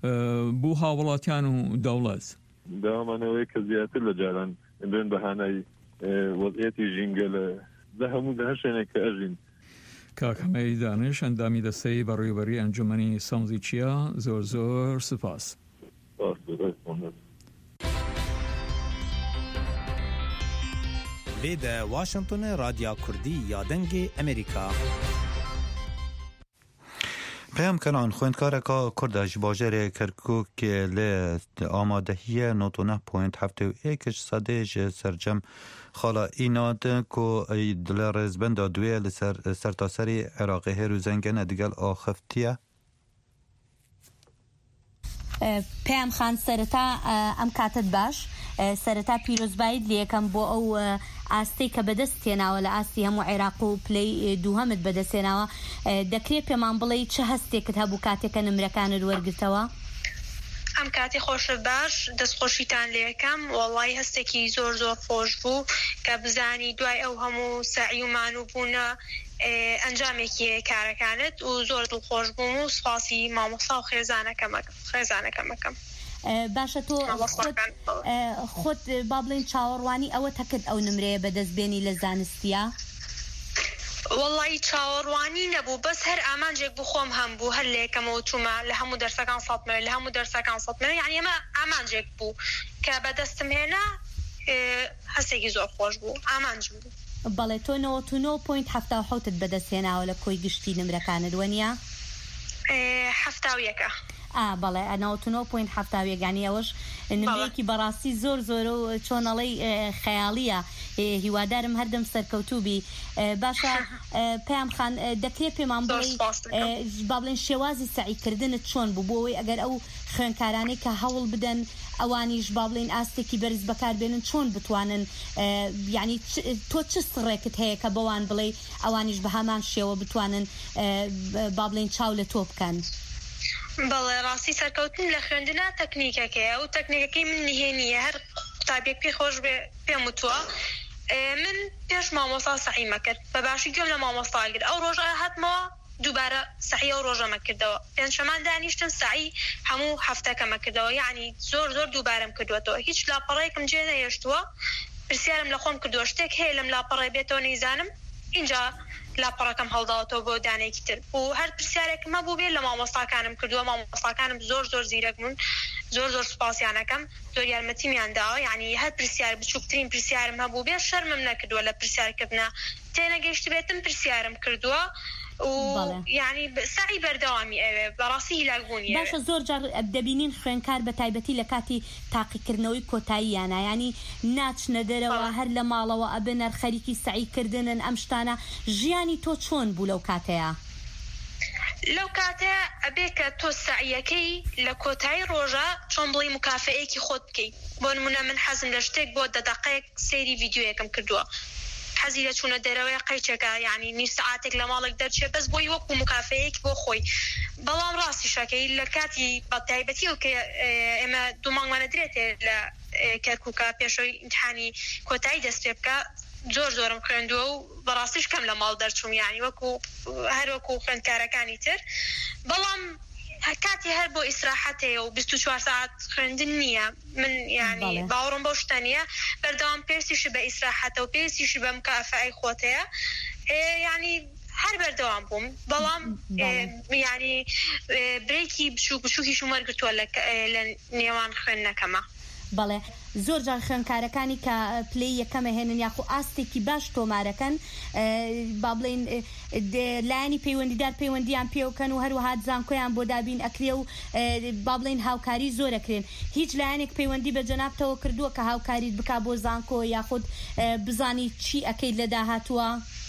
بۆ هاوڵاتیان و دەوڵەت؟ داوامانەوەی کە زیاتر لە جاران بێن بەهانای وەزعەتی ژینگە لە هەموو هەر شوێنێک کە ئەژین. کاکەمەی دانش ئەندامی دەستەی بەڕێوەبەری ئەنجومەنی سەوزی چیا زۆر سپاس. لێدە واشنگتن رادیا کوردی یا دەنگی ئەمریکا. پێم کەنان خوێندکارێکا کوردە ji bajarê Kirkûkê lê amadehiye 99.71 sedê ji sercem xala înad ku dilê rêzbenda duê li ser sertaserî Iraqê hêr û zengene digel axiftiye. پێم خان سەرەتا ئەم کاتت باش سەرەتا پیرۆزبایت لە یەکەم بۆ ئەو ئاستی کە بەدەست تێناوە لە ئاستی هەموو عێراق و پلەی دووهەمت بەدەستێناوە دەکرێت پێمان بڵێ چه هەستێکت هەبوو کاتێکە نمرەکانت وەرگرتەوە؟ ئەم کاتی خۆشە باش دەستخۆشیتان لێ یەکەم وەڵڵای هەستێکی زۆر خۆش بوو کە بزانی دوای ئەو هەموو سعی و مانوو بوونە ئەنجامێکی کارەکانت و زۆر دڵخۆش بووم و سپاسی مامۆستا و خێزانەکەمەکەم. باشە تۆ خۆت با بڵێن چاوەڕوانی ئەوە تەکرد ئەو نمرەیە بەدەستبێنی لە زانستیە؟ وەڵڵی چاوەڕوانی نەبوو بەس هەر ئامانجێک بوو خۆم هەم بوو هەر لە یەکەمەوە چوومە لە هەموو دەرسەکان 100 لە هەموو دەرسەکان 100 یعنی ئەمە ئامانجێک بوو کە بەدەستم هێنا هەستێکی زۆر خۆش بوو ئامانجم بوو. بەڵێ تۆ 99.77 بەدەستێناوە لە کۆی گشتی نمرەکانت وەنیە؟ 71. بەڵێ 99.7 یعنی ئەوەش نمرەیەکی بەڕاستی زۆر و چۆنەڵی خەیاڵیە هیوادارم هەردەم سەرکەوتوبی باشە پێم خان دەکرێت پێمان با بڵێن شێوازی سعیکردنت چۆن بوو بۆ ئەوەی ئەگەر ئەو خوێندکارانەی کە هەوڵ بدەن ئەوانیش با بڵێن ئاستێکی بەرز بەکاربێنن چۆن بتوانن یعنی تۆ چ سڕێکت هەیە کە بەوان بڵێ ئەوانیش بە هەمان شێوە بتوانن با بڵێن چاو لە تۆ بکەن بەڵێ ڕاستی سەرکەوتن لە خوێندنا تەکنیکەکەیە و تەکنیکەکەی من نهێنیە هەر قوتابێک پێ خۆش پێم وتووە من پێش مامۆستا سەحیمە کرد بە باشی گوێم لە مامۆستا کرد ئەو ڕۆژە هاتمەوە دووبارە سەحی ئەو ڕۆژەمە کردەوە پێنجشەمان دانیشتن سەعی هەموو هەفتەکەمە کردەوە یعنی زۆر دووبارەم کردوێتەوە هیچ لاپەڕەیەکم جێ نەهێشتووە پرسیارم لە خۆم کردووە شتێک هەیە لەم لاپەڕێ بێتەوە نەیزانم اینجا لاپەڕەکەم هەڵداوەتەوە بۆ دانێکی تر و هەر پرسیارێکمە بوو بێت لە مامۆستاکانم کردووە مامۆستاکانم زۆر زیرەک بوون زۆر سوپاسیانەکەم زۆر یارمەتیمیان داوە یعنی هەر پرسیار بچووکترین پرسیارم هەبوو بێت شەرمم نەکردووە لە پرسیارکردنە تێنەگەیشت بێتم پرسیارم کردووە و یعنی سعی بەردەوامی ئەوێ بەڕاستی هیلاگبوونیە باشە زۆر جار دەبینین خوێندکار بە تایبەتی لە کاتی تاقیکردنەوەی کۆتاییانە ینی ناچنە دەرەوە هەر لە ماڵەوە ئەبنەر خەریکی سعیکردنن ئەم شتانە ژیانی تۆ چۆن بوو لەو کاتەیە لەو کاتە ئەبێ کە تۆ سعیەکەی لە کۆتایی ڕۆژە چۆن بڵی مکافەیەکی خۆت بکەیت بۆ نمونە من حەزم لە شتێک بۆ دەدەقەیەک سەیری ڤیدیۆیەکم کردووە حەزی لە چوونە دەرەوەی قەیچەکە یعنی نی سعاتێک لە ماڵێک دەرچێت بەس بۆی وەکو مکافەیەک بۆ خۆی بەڵام ڕاستی شەکەی لە کاتی بەتایبەتی و کە ئێمە دوو مانگمانە درێتێ لە کەرکووکە پێشەوەی ئیمتحانی کۆتایی دەست پێ بکە زۆرم خوێندووە و بەڕاستیش کەم لە ماڵ دەرچووم یعنی هەروەکو خوێندکارەکانی تر بەڵام کاتی هەر بۆ ئیسراحەتەیە و 24 ساعت خوێندن نییە من یعنی باوەڕم بەو شتە نییە بەردەوام پێویستیش بە ئیسراحەتە و پێویستیش بە مکافەی خۆتەیە یعنی هەر بەردەوام بووم بەڵام یعنی برێکی بچووکیشم وەرگرتووە لە نێوان خوێندنەکەمە بەڵێ زۆر جار خوێندکارەکانی کە پلەی یەکەمە هێنن یاخو ئاستێکی باش تۆمارەکەن با بڵێن لایەنی پەیوەندیدار پەیوەندیان پێوکەن و هەروەها زانکۆیان بۆ دابین ئەکرێ و با بڵێن هاوکاری زۆر ئەکرێن هیچ لایەنێک پەیوەندی بە جەنابتەوە کردووە کە هاوکاریت بکا بۆ زانکۆ یاخود بزانی چی ئەکەیت لە داهاتووە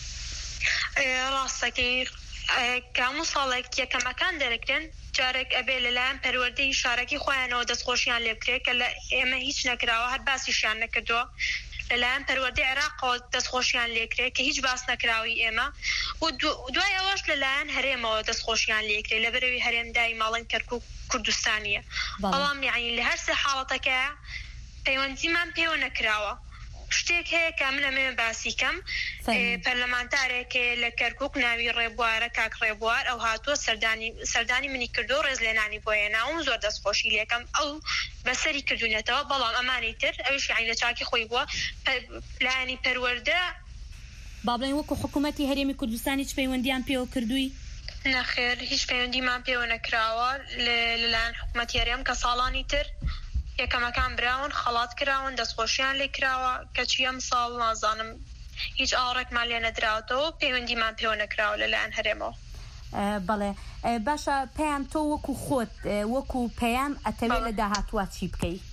ڕاستەکەی کامو ساڵێک یەکەمەکان دەرەکرێن جارێک ئەبێ لەلایەن پەروەردەی شارەکی خۆیانەوە دەستخۆشیان لێ بکرێت کە لە ئێمە هیچ نەکراوە هەر باسیشیان نەکردووە لەلایەن پەروەردەی عێراقەوە دەستخۆشیان لێکرێت کە هیچ باس نەکراوی ئێمە و دوای ئەوەش لەلایەن هەرێمەوە دەستخۆشیان لێکرێت لە بەرەوەی هەرێمدای ماڵن کەرکووک کوردستانیە بەڵام یعنی لە هەر سێ حاڵەتەکە پەیوەندیمان پێوە نەکراوە شتێک هەیە کە من ئەمێ باسیکەم پەرلەمانتارێکێ لە کەرکووک ناوی ڕێبوارە کاک ڕێبوار ئەو هاتووە سەردانی منی کردو و ڕێزلێنانی بۆ هێناوم زۆر دەستخۆشی لێکم ئەو بەسەری کردوونێتەوە بەڵام ئەمانی تر ئەوش یعنی لە چاکی خۆی بووە لایەنی پەروەردە با بڵێن وەکو حکوومەتی هەرێمی کوردستانی چ پەیوەندیان پێوە کردووی نەخێر هیچ پەیوەندیمان پێوە نەکراوە لەلایەن حکوومەتی هەرێم کە ساڵانی تر یەکەمەکان براون خەڵات کراون دەستخۆشیان لێ کراوە کەچی ئەم ساڵ نازانم هیچ ئاڕێکمان لێ نەدراوەتەوە پەیوەندیمان پێوە نەکراوە لەلایەن هەرێمەوە بەڵێ باشە پێیان تۆ وەکو خۆت وەکو پەیام ئەتەوێت لە داهاتوە چی بکەیت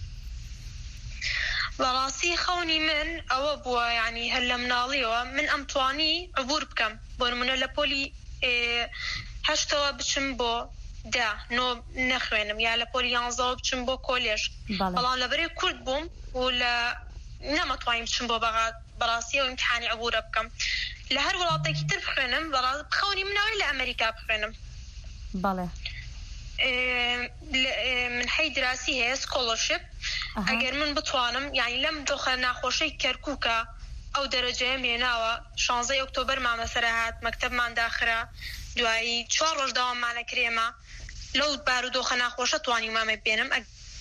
بەڕاستی خەونی من ئەوە بووە یعنی هەر لە مناڵیەوە من ئەمتوانی عبور بکەم بۆ نمونە لە پۆلی هەشتەوە بچم بۆ نۆ نەخوێنم یا لە پۆلی 11 بچم بۆ کۆلێژ بەڵام لەبەرەی کورد بووم و لە نەمەتوانیم بچم بۆ بەڕاستی و ئیمتحانی عبورە بکەم لە هەر وڵاتێکی تر بخوێنم بخەونی منەوەی لە ئەمریکا بخوێنم بەڵێ من حەی دراسی هەیە سکۆڵەرشپ ئەگەر من بتوانم یعنی لەم دۆخە ناخۆشەی کەرکووکە ئەو دەرەجەیەم هێناوە 16 ئۆکتۆبەر مامەسەرە هات مەکتەبمان داخرا دوایی 4 ڕۆژ داواممانە کرێمە لەو بارودۆخە ناخۆشە توانی مامە بێنم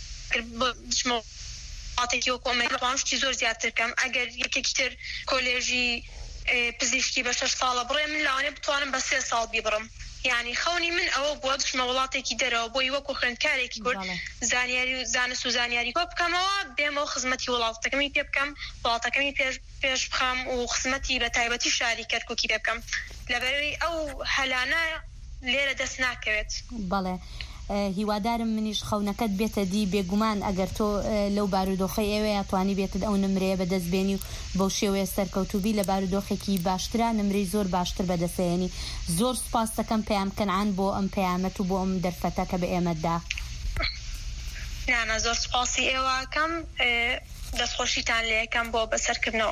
ئاتێکی وەکۆمەتوانشتی زۆر زیاترکەم ئەگەر یەکێکی تر کۆلێژی پزیشکی بە 6 ساڵە بڕێ من لەوانێ بتوانم بە 3 ساڵ بیبڕم یعنی خەونی من ئەوە بووە بچمە وڵاتێکی دەرەوە بۆی وەکو خوێندکارێکی کورد زانیاری و زانست و زانیاری کۆ بکەمەوە بێمەوە خزمەتی وڵاتەکەمی پێ بکەم وڵاتەکەمی پێش بخەم و خزمەتی بە تایبەتی شاری کەرکووکی پێ بکەم لەبەرەوەی ئەو هەلانە لێرە دەست ناکەوێت بەڵێ هیوادارم منیش خەونەکەت بێتە دی بێگومان ئەگەر تۆ لەو بارودۆخی ئێوەیە توانی بێتت ئەو نمرەیە بەدەستبێنی و بەو شێوەیە سەرکەوتوبی لە بارودۆخێکی باشترا نمرەی زۆر باشتر بەدەستێنی. زۆر سوپاس دەکەم پێیام کەنعان بۆ ئەم پەیامەت و بۆ ئەم دەرفەتە کە بە ئێمەدا. نانە زۆر سوپاسی ئێوەکەم دەستخۆشیتان لێ یەکەم بۆ بەسەرکردنەوە.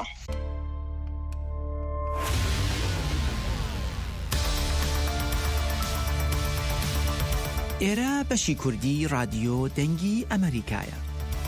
ئێرە بەشی کوردی رادیۆ دەنگی ئەمریکایە.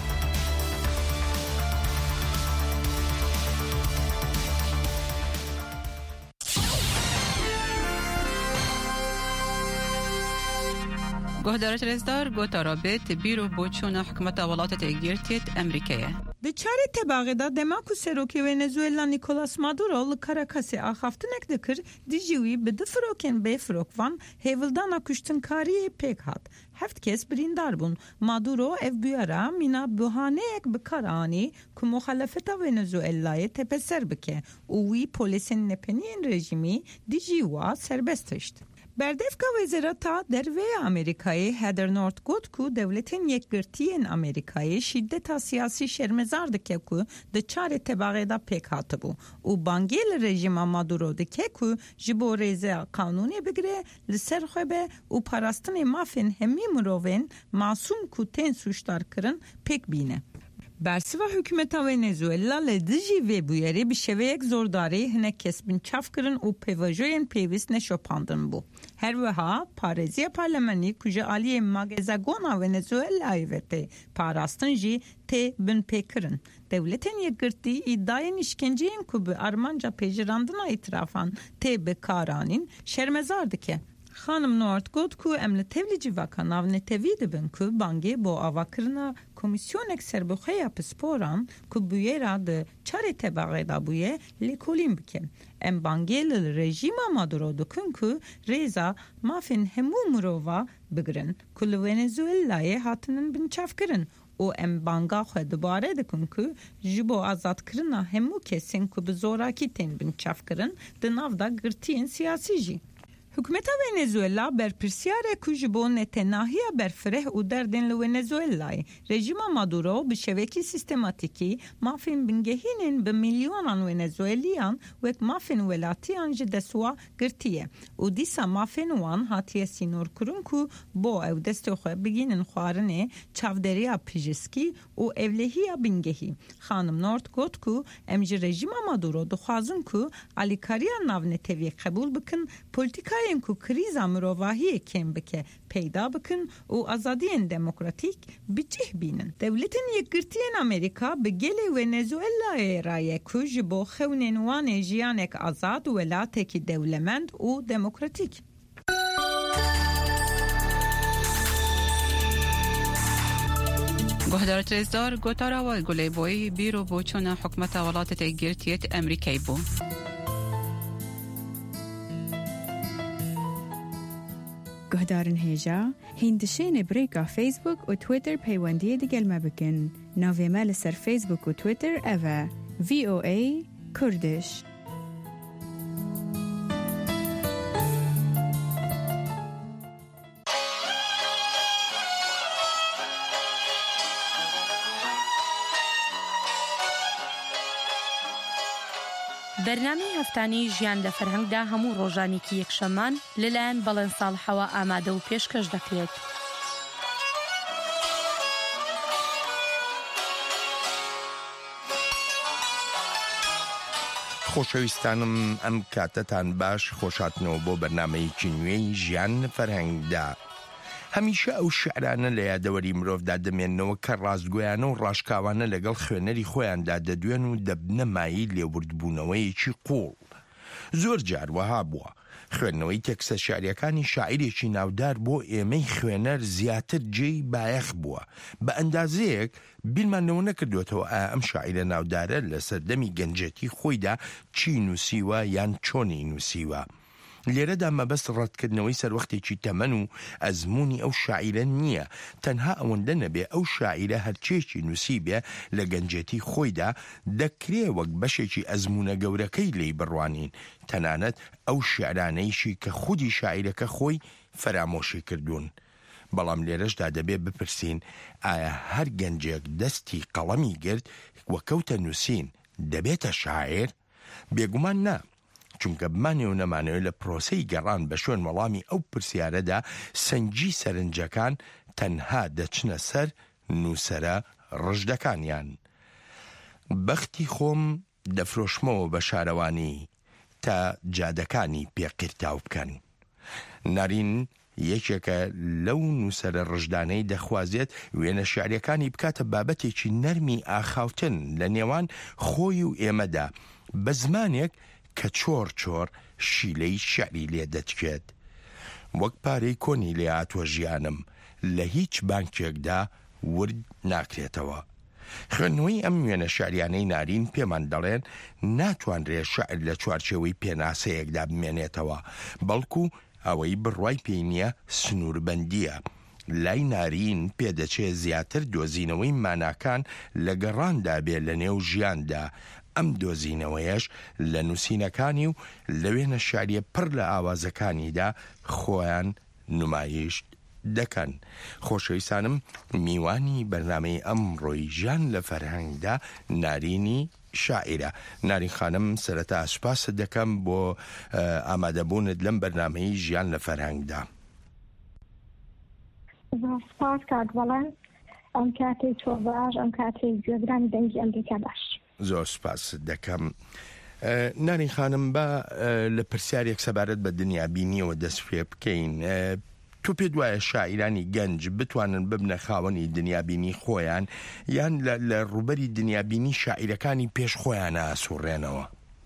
گهدارت رزدار گوتا رابط بیرو بوچونا حکمت ولاتت اگیرتیت امریکایه. دچاری تباغدا دماکو سروکی ونزوئلا نیکولاس مادورو لکاراکاسی آخافتنک دکر دیجیوی بدفروکن بفروکوان هیولدانا کشتنکاری پیک هات. هفت کس بریندار بون. مادورو اف بیارا مینا بهانه یک بکارانی که مخالفت ونزوئلای تپسر بکه. اوی پولیسین نپنین رژیمی دیجیوا سربستشت. بردفکا وزارتا دروی آمریکایی هدر نورت گفت که دولتین یکگرتیین آمریکایی شدت سیاسی شرمزار دکه که دچار تباغی دا پیک هاته بو. او بانگیل رژیم مادورو دکه که جبو ریزه قانونی بگره لسر خوبه او پاراستن مافین همی مروین معصوم که تین سوشتار کرن پیک بینه. برسوا حکومت ونزوئلا لدیجی و بویری به شوی یک زورداری هنه کسبین چاف کرن و پیواجوین پیویست نشوپاندن بو. هر وها پارزی پارلمانی کجا آلی ماگزاگونا ونزوئلای وته پاراستن جی تی بن پیکرن. دولتین یک گرتی ادعای نشکنجین که به ارمانجا پیجراندن اطرافان تی بکارانین شرمزار دکه. خانم نورت گفت که امل تبلیجی وکا ناو نتوید بن که بانگی با آواکرنا کمیسیون اکسر بخواه پسپوران که بویه را ده چاری تباقی دا بویه لیکولین بکن. ام بانگی لرژیم مادورو دکن که ریزا مافین همو مرووا بگرن که لونزوئلای هاتنن بنچاف کرن. او ام بانگا خود دوباره دکن که جبو آزاد کرنا همو کسین که بزوراکی تین بنچاف کرن ده ناو دا گرتین سیاسی جی. حکومت ونزوئلا بر پرسیار کوجبو نتناهی بر فره او دردن لونزوئلای رژیم مادورو به شوکی سیستماتیکی مافین بنگهینن به میلیونان ونزوئلیان و مافین ولاتیان جدسوا گرتیه او دیسا مافین وان هاتیه سینور کرن کو با او دست خو بگینن خوارنه چاودریا پیجسکی او اولهیا بنگهی. خانم نورت گفت کو امج رژیم مادورو دخوازن کو الیکاریا ناونتوی قبول بکن پولیتیکای این که کریزا مروواهی کم بکه پیدا بکن و آزادین دموکراتیک بچه بینن. دولتین یکگرتین امریکا به گل ونزوئلا رای که جبو خوننوان جیانک آزاد ولاتک دولمند و دموکراتیک. گهدارت رزدار گوتارا و گلی بوی بیرو بوچون حکمت ولاتت اگیرتیت امریکای بو. گهدارن هیجا هندشین بریکا فیسبوک و تویتر پیوندی دیگل مبکن. ناوی مال سر فیسبوک و تویتر اوه VOA کردش. بەرنامەی هەفتانەی ژیان لە فەرهەنگدا هەموو ڕۆژانێکی یەکشەممان لەلایەن بەڵێن ساڵحەوە ئامادە و پێشکەش دەکرێت. خۆشەویستانم ئەم کاتەتان باش خۆشاتنەوە بۆ بەرنامەیەکی نوێی ژیان فەرهەنگدا. هەمیشە ئەو شعرانە لە یادەوەری مرۆڤدا دەمێننەوە کە ڕاستگۆیانە و ڕاشکاوانە لەگەڵ خوێنەری خۆیاندا دەدوێن و دەبنە مایی لێوردبوونەوەیەکی قوڵ. زۆر جار وەها بووە خوێندنەوەی تێکسە شاعریەکانی شاعیرێکی ناودار بۆ ئێمەی خوێنەر زیاتر جێی بایەخ بووە. بە ئەندازەیەک بیرمانەوە نەکردوێتەوە ئایا ئەم شاعیرە ناودارە لە سەردەمی گەنجەتی خۆیدا چی نووسیوە یان چۆنی نووسیوە. لێرەدا مەبەست ڕەتکردنەوەی سەروەختێکی تەمەن و ئەزمموی ئەو شاعیرە نییە، تەنها ئەوەندە نەبێ ئەو شاعیرە هەرچێکی نووسی بێ لە گەنجەتی خۆیدا دەکرێ وەک بەشێکی ئەزمونە گەورەکەی لێی بڕوانین، تەنانەت ئەو شیعرانەیشی کە خودی شاعیرەکە خۆی فەرامۆشی کردوون. بەڵام لێرەشدا دەبێت بپرسین ئایا هەر گەنجێک دەستی قەڵەمی گرت وەکەوتە نووسین دەبێتە شاعیر؟ بێگومان نا، چونکە بمانێ و نەمانەوێت لە پرۆسەی گەڕان بە شوێن وەڵامی ئەو پرسیارەدا سەنگی سەرنجەکان تەنها دەچنە سەر نووسەرە ڕژدەکانیان. بەختی خۆم دەفرۆشمەوە بە شارەوانی تا جادەکانی پێقیرتاو بکەن. نارین یەکێکە لەو نووسەرە ڕژدانەی دەخوازێت وێنە شعریەکانی بکاتە بابەتێکی نەرمی ئاخاوتن لە نێوان خۆی و ئێمەدا بە زمانێک کە چۆر چۆر شیلەی شعری لێ دەچکێت. وەک پارەی کۆنی لێ هاتووە ژیانم، لە هیچ بانکێکدا ورد ناکرێتەوە. خوێندنەوەی ئەم وێنە شعریانەی نارین پێمان دەڵێن ناتوانرێت شعر لە چوارچێوەی پێناسەیەکدا بمێنێتەوە، بەڵکو ئەوەی بڕوای پێی نییە سنووربەندیە. لای نارین پێدەچێت زیاتر دۆزینەوەی ماناکان لە گەڕاندا بێ لە نێو ژیاندا. ئەم دۆزینەوەیەش لە نووسینەکانی و لەوێنە شاریە پڕ لە ئاوازەکانیدا خۆیان نمایش دەکەن. خۆشەویستانم، میوانی بەرنامەی ئەمڕۆی ژیان لە فەرهەنگدا نارینی شاعیرە. نارین خانم، سەرەتا سوپاست دەکەم بۆ ئامادەبوونت لەم بەرنامەی ژیان لە فەرهەنگدا. سپاس کاک بەڵێن، ئەم کاتێک تۆ باش، ئەم کاتێک گوێگرانی دەنگی ئەمریکا باش. زۆر سپاس دەکەم. نارین خانم، بە لە پرسیارێک سەبارەت بە دنیابینیەوە دەست پێ بکەین. تۆ پێت وایە شاعیرانی گەنج بتوانن ببنە خاوەنی دنیابینی خۆیان، یان لە ڕوبەری دنیابینی شاعیرەکانی پێش خۆیانە ئاسوڕێنەوە؟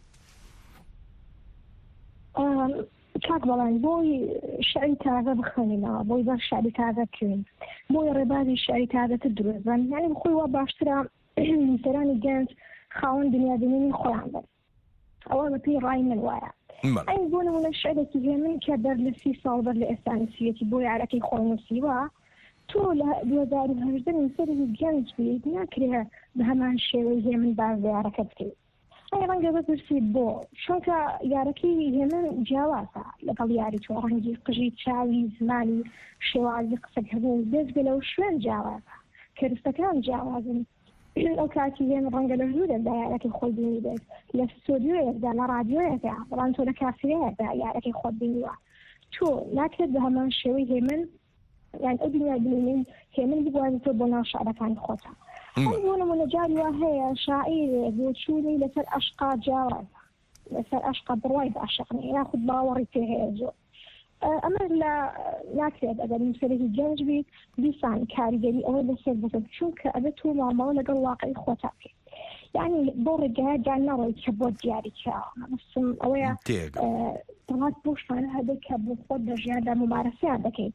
کاک بەڵێن، بۆی شعری تازە بخوێنینەوە، بۆی بەش شعری تازە بکوێن، بۆی ڕێبازی شعری تازەتر دروستبن، یعنی بخۆی وا باشترە نووسەرانی گەنج خاوەن دنیابینی خۆیان بن. ئەوە بە پێی ڕای من وایە. ئەین بۆ نمونە شعرێکی هێمن کە دەر لە 30 ساڵ بەر لە ئێستا نووسیەتی بۆ یارەکەی خۆی نووسیوە، تۆ لە 2018 نووسەرێکی گەنج بیت ناکرێ بە هەمان شێوەی هێمن باز لە یارەکە بکەیت. ئەی ڕەنگە بپرسیت بۆ، چونکە یارەکەی هێمن جیاوازە لەگەڵ یاری تۆ، ڕەنگی قژی چاوی زمانی شێوازی قسەکردن دەستگە لەو شوێن جیاوازە، کەرستەکان جیاوازن. ئەو کاتی هێمن ڕەنگە لە ژوورێکدا یارەکەی خۆی بینی بێت، لە ستۆدیۆیەکدا لە ڕادیۆیەکدا، بەڵام تۆ لە کافرەیەکدا یارەکەی خۆت بینیوە. تۆ ناکرێت بە هەمان شێوەی هێمن، یان ئەو دنیابینین هێمن بگوازی تۆ بۆ ناو شعرەکانی خۆتە. بۆ نمونە جاری وا هەیە شاعیرێک بۆ چوونی لەسەر عەشقا جیاوازە، لەسەر عەشقا بڕوای باشەقنی، یاخود باوەڕی پێ هەیە زۆر. ئەمە لە ناکرێت ئەگەر نووسەرێکی گەنج بیت دیسان کاریگەری ئەوە لەسەر بکەن، چونکە ئەبێت تۆ مامەوە لەگەڵ واقعی خۆتا بکەیت. یعنی بۆ ڕێگایەکان نەڕۆیت کە بۆ دیاری کراوە. مەبەستم ئەوەیە دەڵات بۆ شتانە هەبێت کە بۆ خۆت لە ژیاندا ممارەسەیان دەکەیت.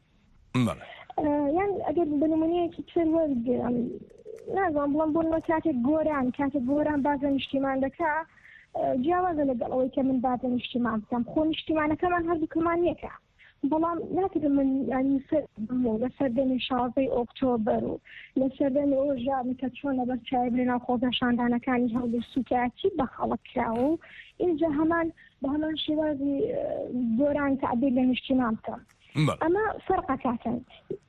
یان ئەگەر بە نمونەیەکی تر وەرگرم، نازانم بڵم بۆ کاتێک گۆران بازە نیشتیمان دەکا، جیاوازە لەگەڵ ئەوەی کە من بازە نیشتیمان بکەم. خۆ نیشتیمانەکەمان هەردووکەمان یەکە، بەڵام ناکرێت من لە سەردەمی 16 ئۆکتۆبەر و لە سەردەمی ئەوە ژامی کە چۆن لەبەر چای بلێناو خۆزە شاندانەکانی هەڵگر سوکایەتی بە خەڵک کراوە و اینجا بە هەمان شێوازی گۆران تعبیر لە نیشتیمان بکەم. ئەمە فەرقەکاتن.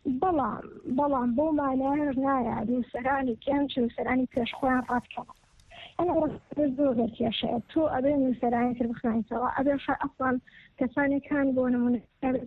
بەڵام بۆ مانایە نایە نووسەرانی گەنج نووسەرانی پێش خۆیان ڕاتکەوە. ئەمە زۆر کێشەیە. تۆ ئەبێ نووسەرانی تر بخوێنیتەوە، ئەبێ ئەسڵان کەسانێکان بۆ نمونە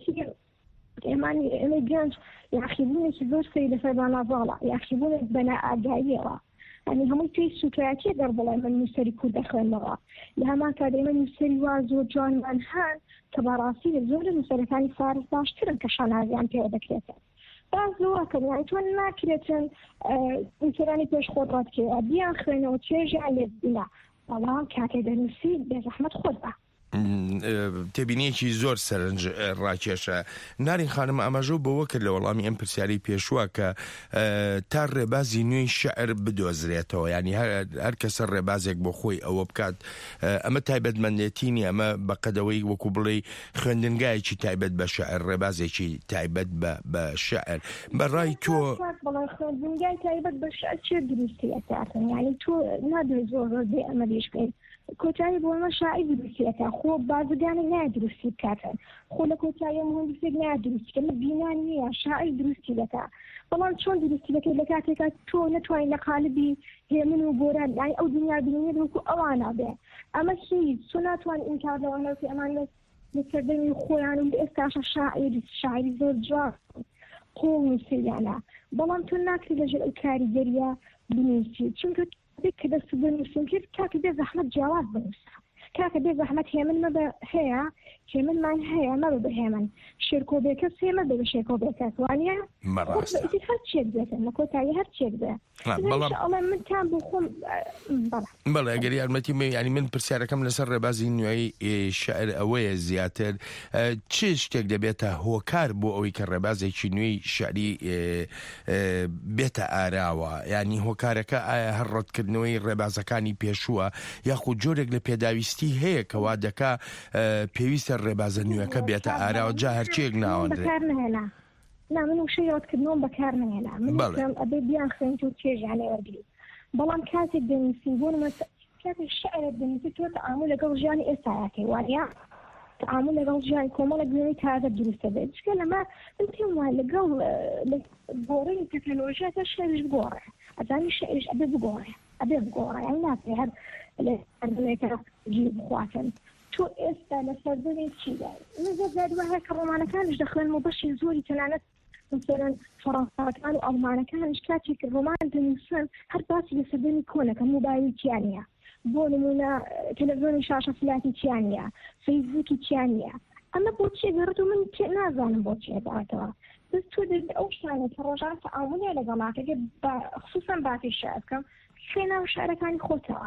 ئێمە گەنج یاخیبوونێکی زۆر سەی لەسەر بانازاڵە، یاخیبوونێک بەنا ئاگاییەوە. ئەنی هەمووی توی سوکایەتی دەر بڵێ من نووسەری کورد دەخوێنەوە، لە هەمان کات ئێمە نووسەری وا زۆر جوانمان هەن کە بەڕاستی لە زۆر لە نووسەرەکانی فارس باشترن کە شانازیان پێ دەکرێتن. باز زۆرەکەن، یانی تۆ ناکرێتن نووسەرانی پێش خۆت ڕاتکەوە بیان خوێنەوە توێژیان لێ ببینە، بەڵام کاتێ دەنووسی بێزەحمەت خۆت بە. تێبینیەکی زۆر سەرنج ڕاکێشە. نارین خانم، ئەمەژە بەوە کرد لە وەڵامی ئەم پرسیاری پێشوە کە تا ڕێبازی نوێی شعر بدۆزرێتەوە، ینی هەر کەسە ڕێبازێک بۆ خۆی ئەوە بکات. ئەمە تایبەتمەندێتینی، ئەمە بەقەدەوەی وەکو بڵێ خوێندنگایەکی تایبەت بە شعر، ڕێبازێکی تایبەت بە شعر. بەڕای تۆ خوێندنگای تایبەت بە شعر چێ دروستیەکاتن؟ یعنی تۆ نادوێت زۆر بێ ئەمە دیش بکەیت کۆتایی بۆ ئەمە شاعیر دروستیەکە خۆ بازرگانی نادروستی بکاتن خۆ لە کۆتایی مهندسێک نادروستی کە بینان نییە شاعیر دروستی دەکات بەڵام چۆن دروستی دەکەیت لە کاتێکا تۆ نەتوانین لە قالبی هێمن و گۆران یانی ئەو دنیا بینێت وەکو ئەوانە بێ ئەمە هیچ تۆ ناتوانین ئینکار لەوانەوەی ئەمان لە سەردەمی خۆیان و ئێستاشە شاعری زۆر جوان قۆڵ نووسیانە بەڵام تۆ ناکری لەژێر ئەو کاریگەریە بنووسی چونکە کە دەست بنووسم کرد کاکە بێ زەحمەت جیاواز بنووسە کاکە بێ زەحمەت هێمن مەبە هەیە هێمنمان هەیە مەبە بە هێمن شێرکۆ بێکەس هێمە بە شێرکۆ بێکەس وانە هەر چێک بێتن لە کۆتایی هەر چێک بێ ئەڵێ من تام بۆ خۆم بەڵێ ئەگەر یارمەتی ینی من پرسیارەکەم لەسەر ڕێبازی نوێی شاعر ئەوەیە زیاتر چ شتێک دەبێتە هۆکار بۆ ئەوەی کە ڕێبازێکی نوێی شعری بێتە ئاراوە ینی هۆکارەکە ئایا هەر ڕەتکردنەوەی ڕێبازەکانی پێشووە یاخود جۆرێک لە پێداویستی هەیە کەوا دەکا پێویستە ڕێبازە نوێەکە بێتە ئاراوە جا هەرچێک ناوەندرێت نا من وشەی یادکردنەوەم بەکار نهێنا من ئەبێ بیان خوێنیت و چێژیانێ وەرگری بەڵام کاتێک دەنووسی بۆ کاتێک شعرێک دەنووسی تۆ تەعامل لەگەڵ ژیانی ئێستاکەی وانە تەعامل لەگەڵ ژیانی کۆمەڵێک نوێی تازە دروستە بێت چکە لەمە من پێم وایە لەگەڵ گۆڕەی تەکنۆلۆژیاتە شعریش بگۆڕێ ئەزانی شعریش ئەبێ بگۆڕێ یان ناکرێ هەر لە سەردەمێکە گیر بخواتن تۆ ئێستا لە سەردەمی چیدا زۆر زیادوە هەیە کە ڕۆمانەکانش دەخوێنەوە بەشی زۆری تەنانەت مثلا فەڕەنساوەکان و ئەڵمانەکانش کاتێک ڕۆمان دەنووسن هەر باسی لە سەردەمی کۆنەکە مۆبایلی چیانە بۆ نمونە تەلەڤیزۆنی شاشە فلاتی چیانە فەیسبووکی چیانە ئەمە بۆ چێ گەڕێت و من نازانم بۆ چێ دەڕێتەوە بەس تۆ ئەو شتانە کە ڕۆژان تەعامولیە لەگەڵاتەکە خصوصا باسی شعر بکەم خوێنە و شعرەکانی خۆتەوە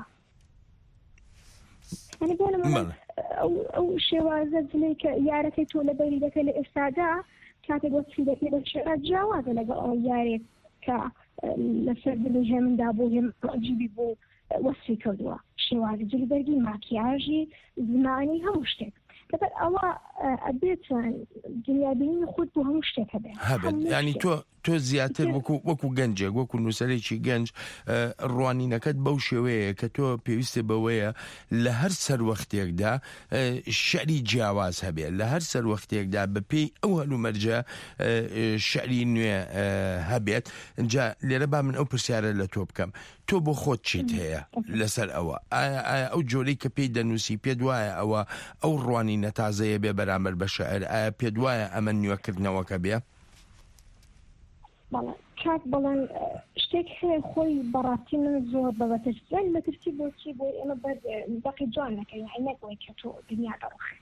يعني بۆ نمونە ئەو شێوازە جلەی کە یارەکەی تۆ لە بەری دەکەی لە ئێستادا کاتێک وەسفی دەکەی بە شێعر جیاوازە لەگەڵ ئەو یارێک کە لەسەر دڵی هێمندا بۆ هێمەجیبی بۆ وەسفی کردووە شێوازە جلبەرگی ماکیاژی زمانی هەموو شتێک لەبەر ئەوە ئەبێتن دنیابینی خۆت بۆ هەموو شتێک هەبێت ینی تۆ زیاتر وەکو گەنجێک وەکو نووسەرێکی گەنج ڕوانینەکەت بەو شێوەیە کە تۆ پێویستە بەوەیە لە هەر سەروەختێکدا شعری جیاواز هەبێت لە هەر سەروەختێکدا بەپێی ئەو هەلومەرجە شعری نوێ هەبێت اینجا لێرە با من ئەو پرسیارە لە تۆ بکەم تۆ بۆ خۆت چیت هەیە لەسەر ئەوە ئایا ئەو جۆرەی کە پێی دەنووسی پێت وایە ئەوە ئەو ڕوانینە تازەیە بێ بەرامبەر بە شەعر ئایا پێت وایە ئەمە نوێکردنەوەکە بێ کات بەڵێن شتێک هەیە خۆی بەڕاستی من زۆر بەبەتەسیان مەترسی بۆچی بۆ ئێمە بەقی جوان نەکەی عینەکەوەی کە تۆ دنیا دەڕۆخێ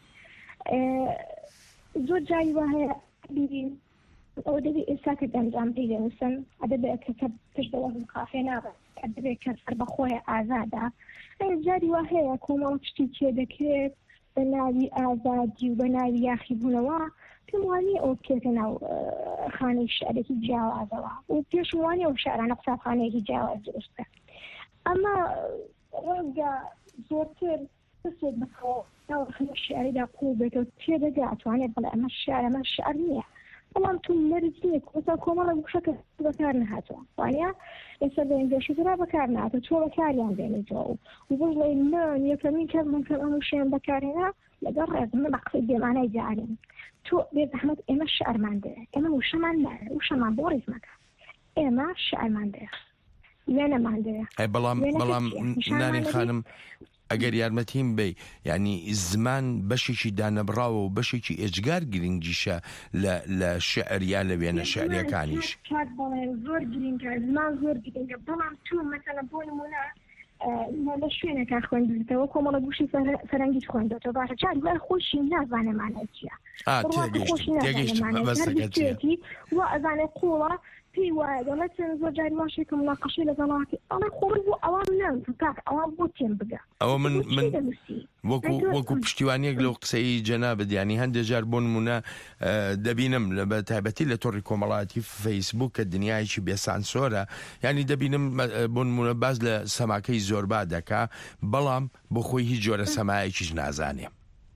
زۆر جایی وا هەیە بیرین ئەو دەبێ ئێستا کە دەنجام دەنووسن ئەدەبێت کە پشت بەوەزم قافێ نابێت ئەدەبێت کە سەر بەخۆی ئازادا جاری وا هەیە کۆمەڵ شتی چێ دەکرێت بە ناوی ئازادی و بە ناوی یاخیبوونەوە پێم وانیە ئەو بکێتە ناو خانەی شعرێکی جیاوازەوە و پێشم وانیە ئەو شعرانە قوتابخانەیەکی جیاواز دروستە ئەمە ڕەنگە زۆرتر کەسێک بکەوە ناو خانە شعریدا قوڵ بێتەوە تێدەگات توانێت بڵێ ئەمە شعر نییە بەڵام تو مەرج نییە کۆتا کۆمەڵە وشەکە بەکار نهاتەوە وانە ئێستا بە ئینگلیشیزرا بەکار نهاتەوە تۆ بەکاریان بێنیتەوە و بڵێ من یەکەمین کەس من کە ئەم شیان بەکارهێنا لەگەڵ ڕێزمە بەقسەی بێمانای جارین تۆ بێ زەحمەت ئێمە شعرمان دەیە ئێمە وشەمان نایە وشەمان بۆ ڕێزمەکە ئێمە شعرمان دەیە وێنەمان دەیە بەڵام نانی خانم ئەگەر یارمەتیم بێ ینی زمان بەشێکی دانەبراوە و بەشێکی ئێجگار گرنگیشە لە شعر یان لە وێنە شعریەکانیش زۆر گرنگە زمان زۆر گرنگە بەڵام تۆ مەسەلەن بۆ نمونە لە شوێنێکا خوێندوێتەوە کۆمەڵە گوشی فەرەنگیت خوێندێتەوە باشە جار وای خۆشی نازانێمانە چییە خۆشی وا ئەزانێ قوڵە پێی وایە دەڵێت زۆر جاری واشێکم مڵاقەشەی لەگەڵاتی ئەڵێ خۆڕی بۆ ئەوان نام کاک ئەوان بۆ تێم بگە ئەوە من وەکو پشتیوانیەک لەو قسەی جەنابەت ینی هەندێک جار بۆ نمونە دەبینم لە بە تایبەتی لە تۆڕی کۆمەڵایەتی فەیسبووک کە دنیایکی بێسانسۆرە ینی دەبینم بۆ نمونە باز لە سەماکەی زۆربا دەکا بەڵام بۆ خۆی هیچ جۆرە سەمایەکیش نازانێ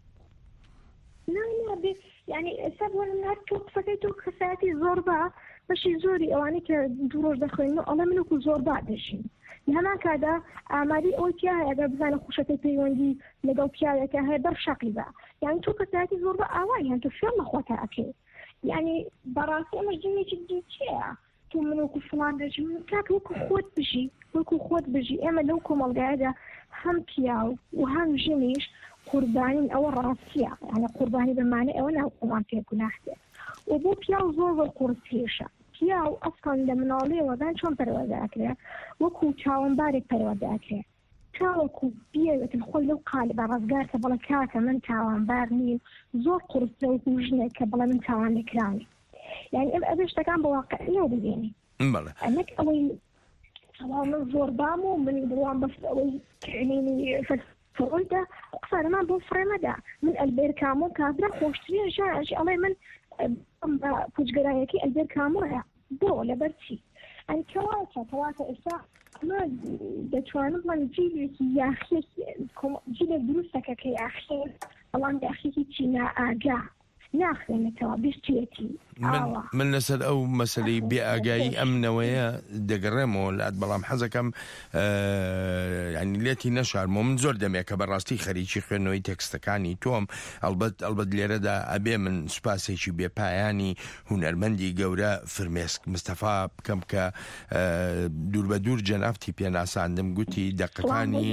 ینی ئێستا بۆ هەر تۆ قسەکەی تۆ کەسایەتی زۆربا بەشی زۆری ئەوانەی کە دوو ڕۆژ دەخوێنەوە ئەڵێ منوەکو زۆربا دەژین هەمان کادا ئامادەی ئەوەی تیا هەیە ئەگەر بزانە خوشەکەی پەیوەندی لەگەڵ پیاوێکە هەیە بەرشەقی بە یعنی تۆ کەسایەتی زۆر بە ئاوایی هەن تۆ فێڵ لە خۆت ئەکەی یعنی بەڕاستی ئەمە ژنێکی دیکەیە تو من وەکو فڵان دەژم کاک وەکو خۆت بژی ئێمە لەو کۆمەڵگایەدا هەم پیا و هەم ژنیش قوربانین ئەوە ڕاستیە یعنی قوربانی بەمانە ئەوە ناو قوڵان پێ گوناحتێ و بۆ پیا و زۆر قورس پێشە پیا و ئەسکان لە مناڵەوەدان چۆن پەروەردەکرێ وەکو چاوەمبارێک پەروەردەکرێ تاوەکو بیاوێتن خۆی لەو قالبە ڕزگارکە بەڵە کاکە من تاوانبار نیم زۆر قورسە وەکو ژنێک کە بەڵە من تاوان لێکراوی یعنی ئەم ئەبێ شتەکان بە واقعیەوە ببینی ئەنەک ئەوەی من زۆر بام و من بڵام بەس ئەوەی کەعنینی فڕۆیدا قسانەمان بۆ فڕێمەدا من ئەلبێر کامۆ کابرا خۆشترین ژانشی ئەڵێ من بە پوچگەرایەکی ئەلبێر کامۆیە بۆ لەبەرچی ئەن کەواتە ئێستا ئەمە دەتوانم بڵێن جیلێکی یاخیێکی جیلێک دروستەکە کە یاخێن بەڵام یاخیێکی چی نائاگا ناخوێنێتەوە بیستێتی من لەسەر ئەو مەسەلەی بێئاگایی ئەمنەوەیە دەگەڕێمەوە لات بەڵام حەزەکەم ینی لێتی نەشارمەوە من زۆر دەمێک کە بەڕاستی خەریکی خوێنەوەی تێکستەکانی تۆم ئەلبەت لێرەدا ئەبێ من سوپاسێکی بێپایانی هونەرمەندی گەورە فرمێسک مستەفا بکەم کە دوور بە دوور جەنافتی پێناساندم گوتی دەقەکانی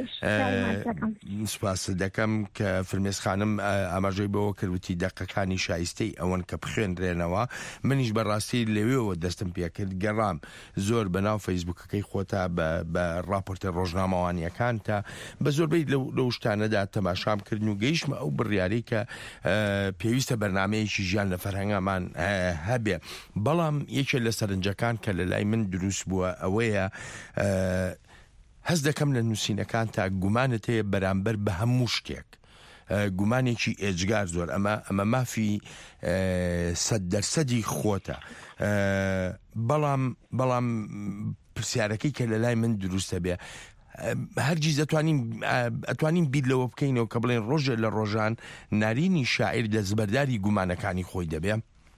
سوپاس دەکەم کە فرمێس خانم ئاماژەی بەوە کردوتی دەقەکانی شایستەی ئەوەن کە بخوێنرێنەوە منیش بەڕاستی لەوێەوە دەستم پێکرد گەڕام زۆر بەناو فەیسبوکەکەی خۆتا بە راپۆرتە ڕۆژنامەوانیەکان تا بە زۆربەی لەو شتانەدا تەماشام کردن و گەیشتمە ئەو بڕیاری کە پێویستە بەرنامەیەکی ژیان لە فەرهەنگامان هەبێ بەڵام یەکێک لە سەرنجەکان کە لە لای من دروست بووە ئەوەیە هەست دەکەم لە نووسینەکان تا گومانت هەیە بەرامبەر بە هەموو شتێک گومانێکی ئێجگار زۆر ئەمە مافی 100% خۆتە بەڵام پرسیارەکەی کە لە لای من دروستە بێ هەرگیز ئەتوانین بیر لەوە بکەینەوە کە بڵێن ڕۆژێ لە ڕۆژان نارینی شاعیر دەستبەرداری گومانەکانی خۆی دەبێ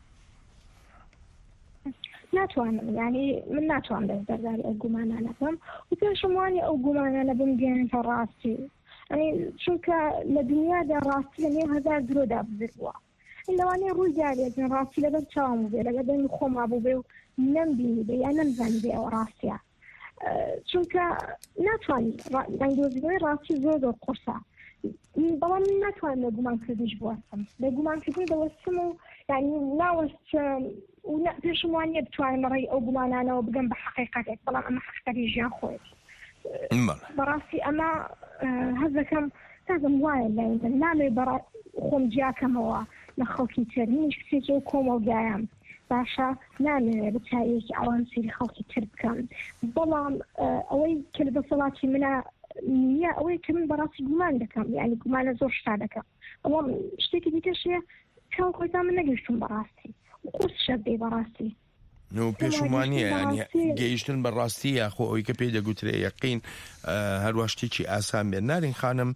ناتوانم یعنی من ناتوانم دەستبەرداری ئەو گومانانە بم و پێشم وانێ ئەو گومانانە بمگەێنێتە ڕاستی چونکە لە دنیادا ڕاستی لە 9,000 درۆدا بزربووە لەوانەیە ڕووی دارێتن ڕاستی لەبەر چاوم بێ لەگە دەنگ خۆما بوو بێ و نەمبینی بێ یا نەمزانی بێ ئەوە ڕاستیە چونکە ناتوانانی دەنگدۆزینەوەی ڕاستی زۆر قورسە بەڵام ناتوانم لە گومانکردنیش بوەستم لە گومانکردنی دەوەستم و یعنی ناوەستم و پێشم وانە بتوانم ڕێی ئەو گومانانەوە بگەم بە حەقیقەتێک بەڵام ئەمە حەقیقەتی ژیان خۆیەتی بەڕاستی ئەمە هەزەکەم تازم وایە لایندە نامێ بەڕای خۆم جیاکەمەوە لە خەڵکی تر منیش کچێکی و کۆمەڵگایەم باشە نامێنێ بچایەکی ئەوان سری خەڵکی تر بکەم بەڵام ئەوەی کە لە دەسەڵاتی منە نییە ئەوەی کە من بەڕاستی گومان دەکەم یعنی گومانە زۆر شتا دەکەم بەڵام شتێکی دیکەشەیە کاو خۆیتان من نەگەیشتم بەڕاستی قورس شەر بێ بەڕاستی پێشمانیە گەیشتن بەڕاستی یاخۆ ئەوی کە پێی دەگوترێ یەقین هەروە شتێکی ئاسان بێ نارین خانم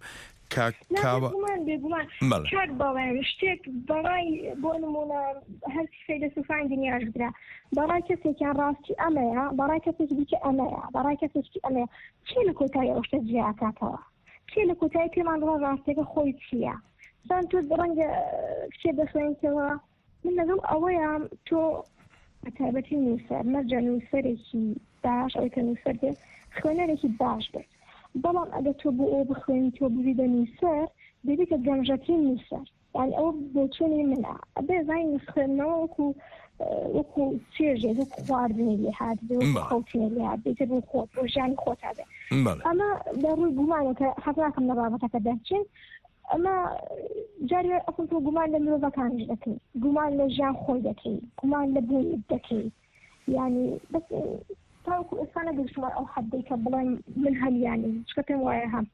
کاک باوێن شتێک بەڕای بۆ نمونە هەر فەیلسوفان دنیاش برا بەڕای کەسێکیان ڕاستی ئەمەیە بەڕای کەسێکی دیکە ئەمەیە بەڕای کەسێکی ئەمەیە چی لە کۆتایی ئەو شتە جیاکاتەوە چی لە کۆتایی پێمان بڵە ڕاستێکە خۆی چییە زان تۆ ڕەنگە کچێ دەخوێنیتەوە من لەگەڵ ئەوەیە تۆ تایبەتی نووسەر مەرجە نووسەرێکی باش ئەوەی کە نووسەر بێت خوێنەرێکی باش بێت بەڵام ئەگە تۆ بۆ ئەو بخوێنی تۆ ببی بە نووسەر دەبێت کە گەمژەترین نووسەر یعنی ئەوە بۆ چۆنی منە ئەبێ زای خوێندنەوە وەکو چێژێک وەکو خواردنی لێ هات وەکو خەوتنی لێ هات بێتە بۆ خۆت بۆ ژیانی خۆتا بێت ئەمە دەڕووی گومانێکە حەز ناکەم لە بابەتەکە دەرچین ئەمە جاری ئەسڵ تۆ گومان لە مرۆڤەکانیش دەکەی گومان لە ژیان خۆی دەکەی گومان لە بوونیت دەکەی یعنی بەس تاوەکو ئێستا نەگەیشتمە ئەو حەدەی کە بڵێم من هەلیانی چکە پێم وایە هەم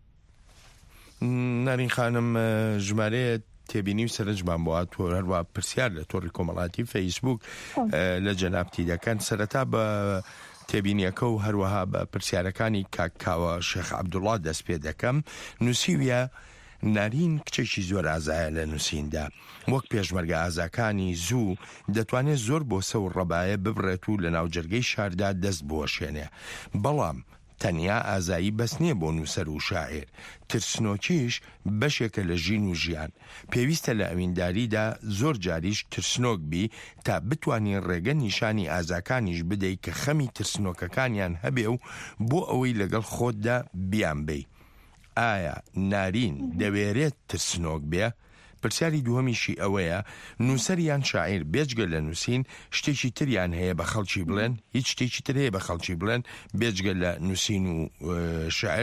نارین خانم ژمارەیە تێبینی و سەرنجمان بۆ تۆ هەروە پرسیار لە تۆڕی کۆمەڵاتی فەیسبوک لە جەنابتی دەکەن سەرەتا بە تێبینیەکە و هەروەها بە پرسیارەکانی کاکاوە شێخ عەبدوڵڵا دەست پێ دەکەم نووسیویە نارین کچێکی زۆر ئازایە لە نووسیندا وەک پێشمەرگە ئازاکانی زوو دەتوانێت زۆر بۆ سەور ڕەبایە ببڕێت و لە ناوجەرگەی شاردا دەست بۆشێنێ بەڵام تەنیا ئازایی بەس نییە بۆ نووسەر و شاعیر ترسنۆکیش بەشێکە لە ژین و ژیان پێویستە لە ئەوینداریدا زۆر جاریش ترسنۆک بی تا بتوانین ڕێگە نیشانی ئازاکانیش بدەیت کە خەمی ترسنۆکەکانیان هەبێ و بۆ ئەوەی لەگەڵ خۆتدا بیان بێ ئایا نارین دەوێرێت ترسنۆک بێ؟ پرسیاری دووەمیشی ئەوەیە نووسەریان شاعیر بێجگە لە نووسین شتێکی تریان هەیە بە خەڵکی بڵێن هیچ شتێکی تر هەیە بە خەڵکی بڵێن بێجگە لە نووسین و شاعر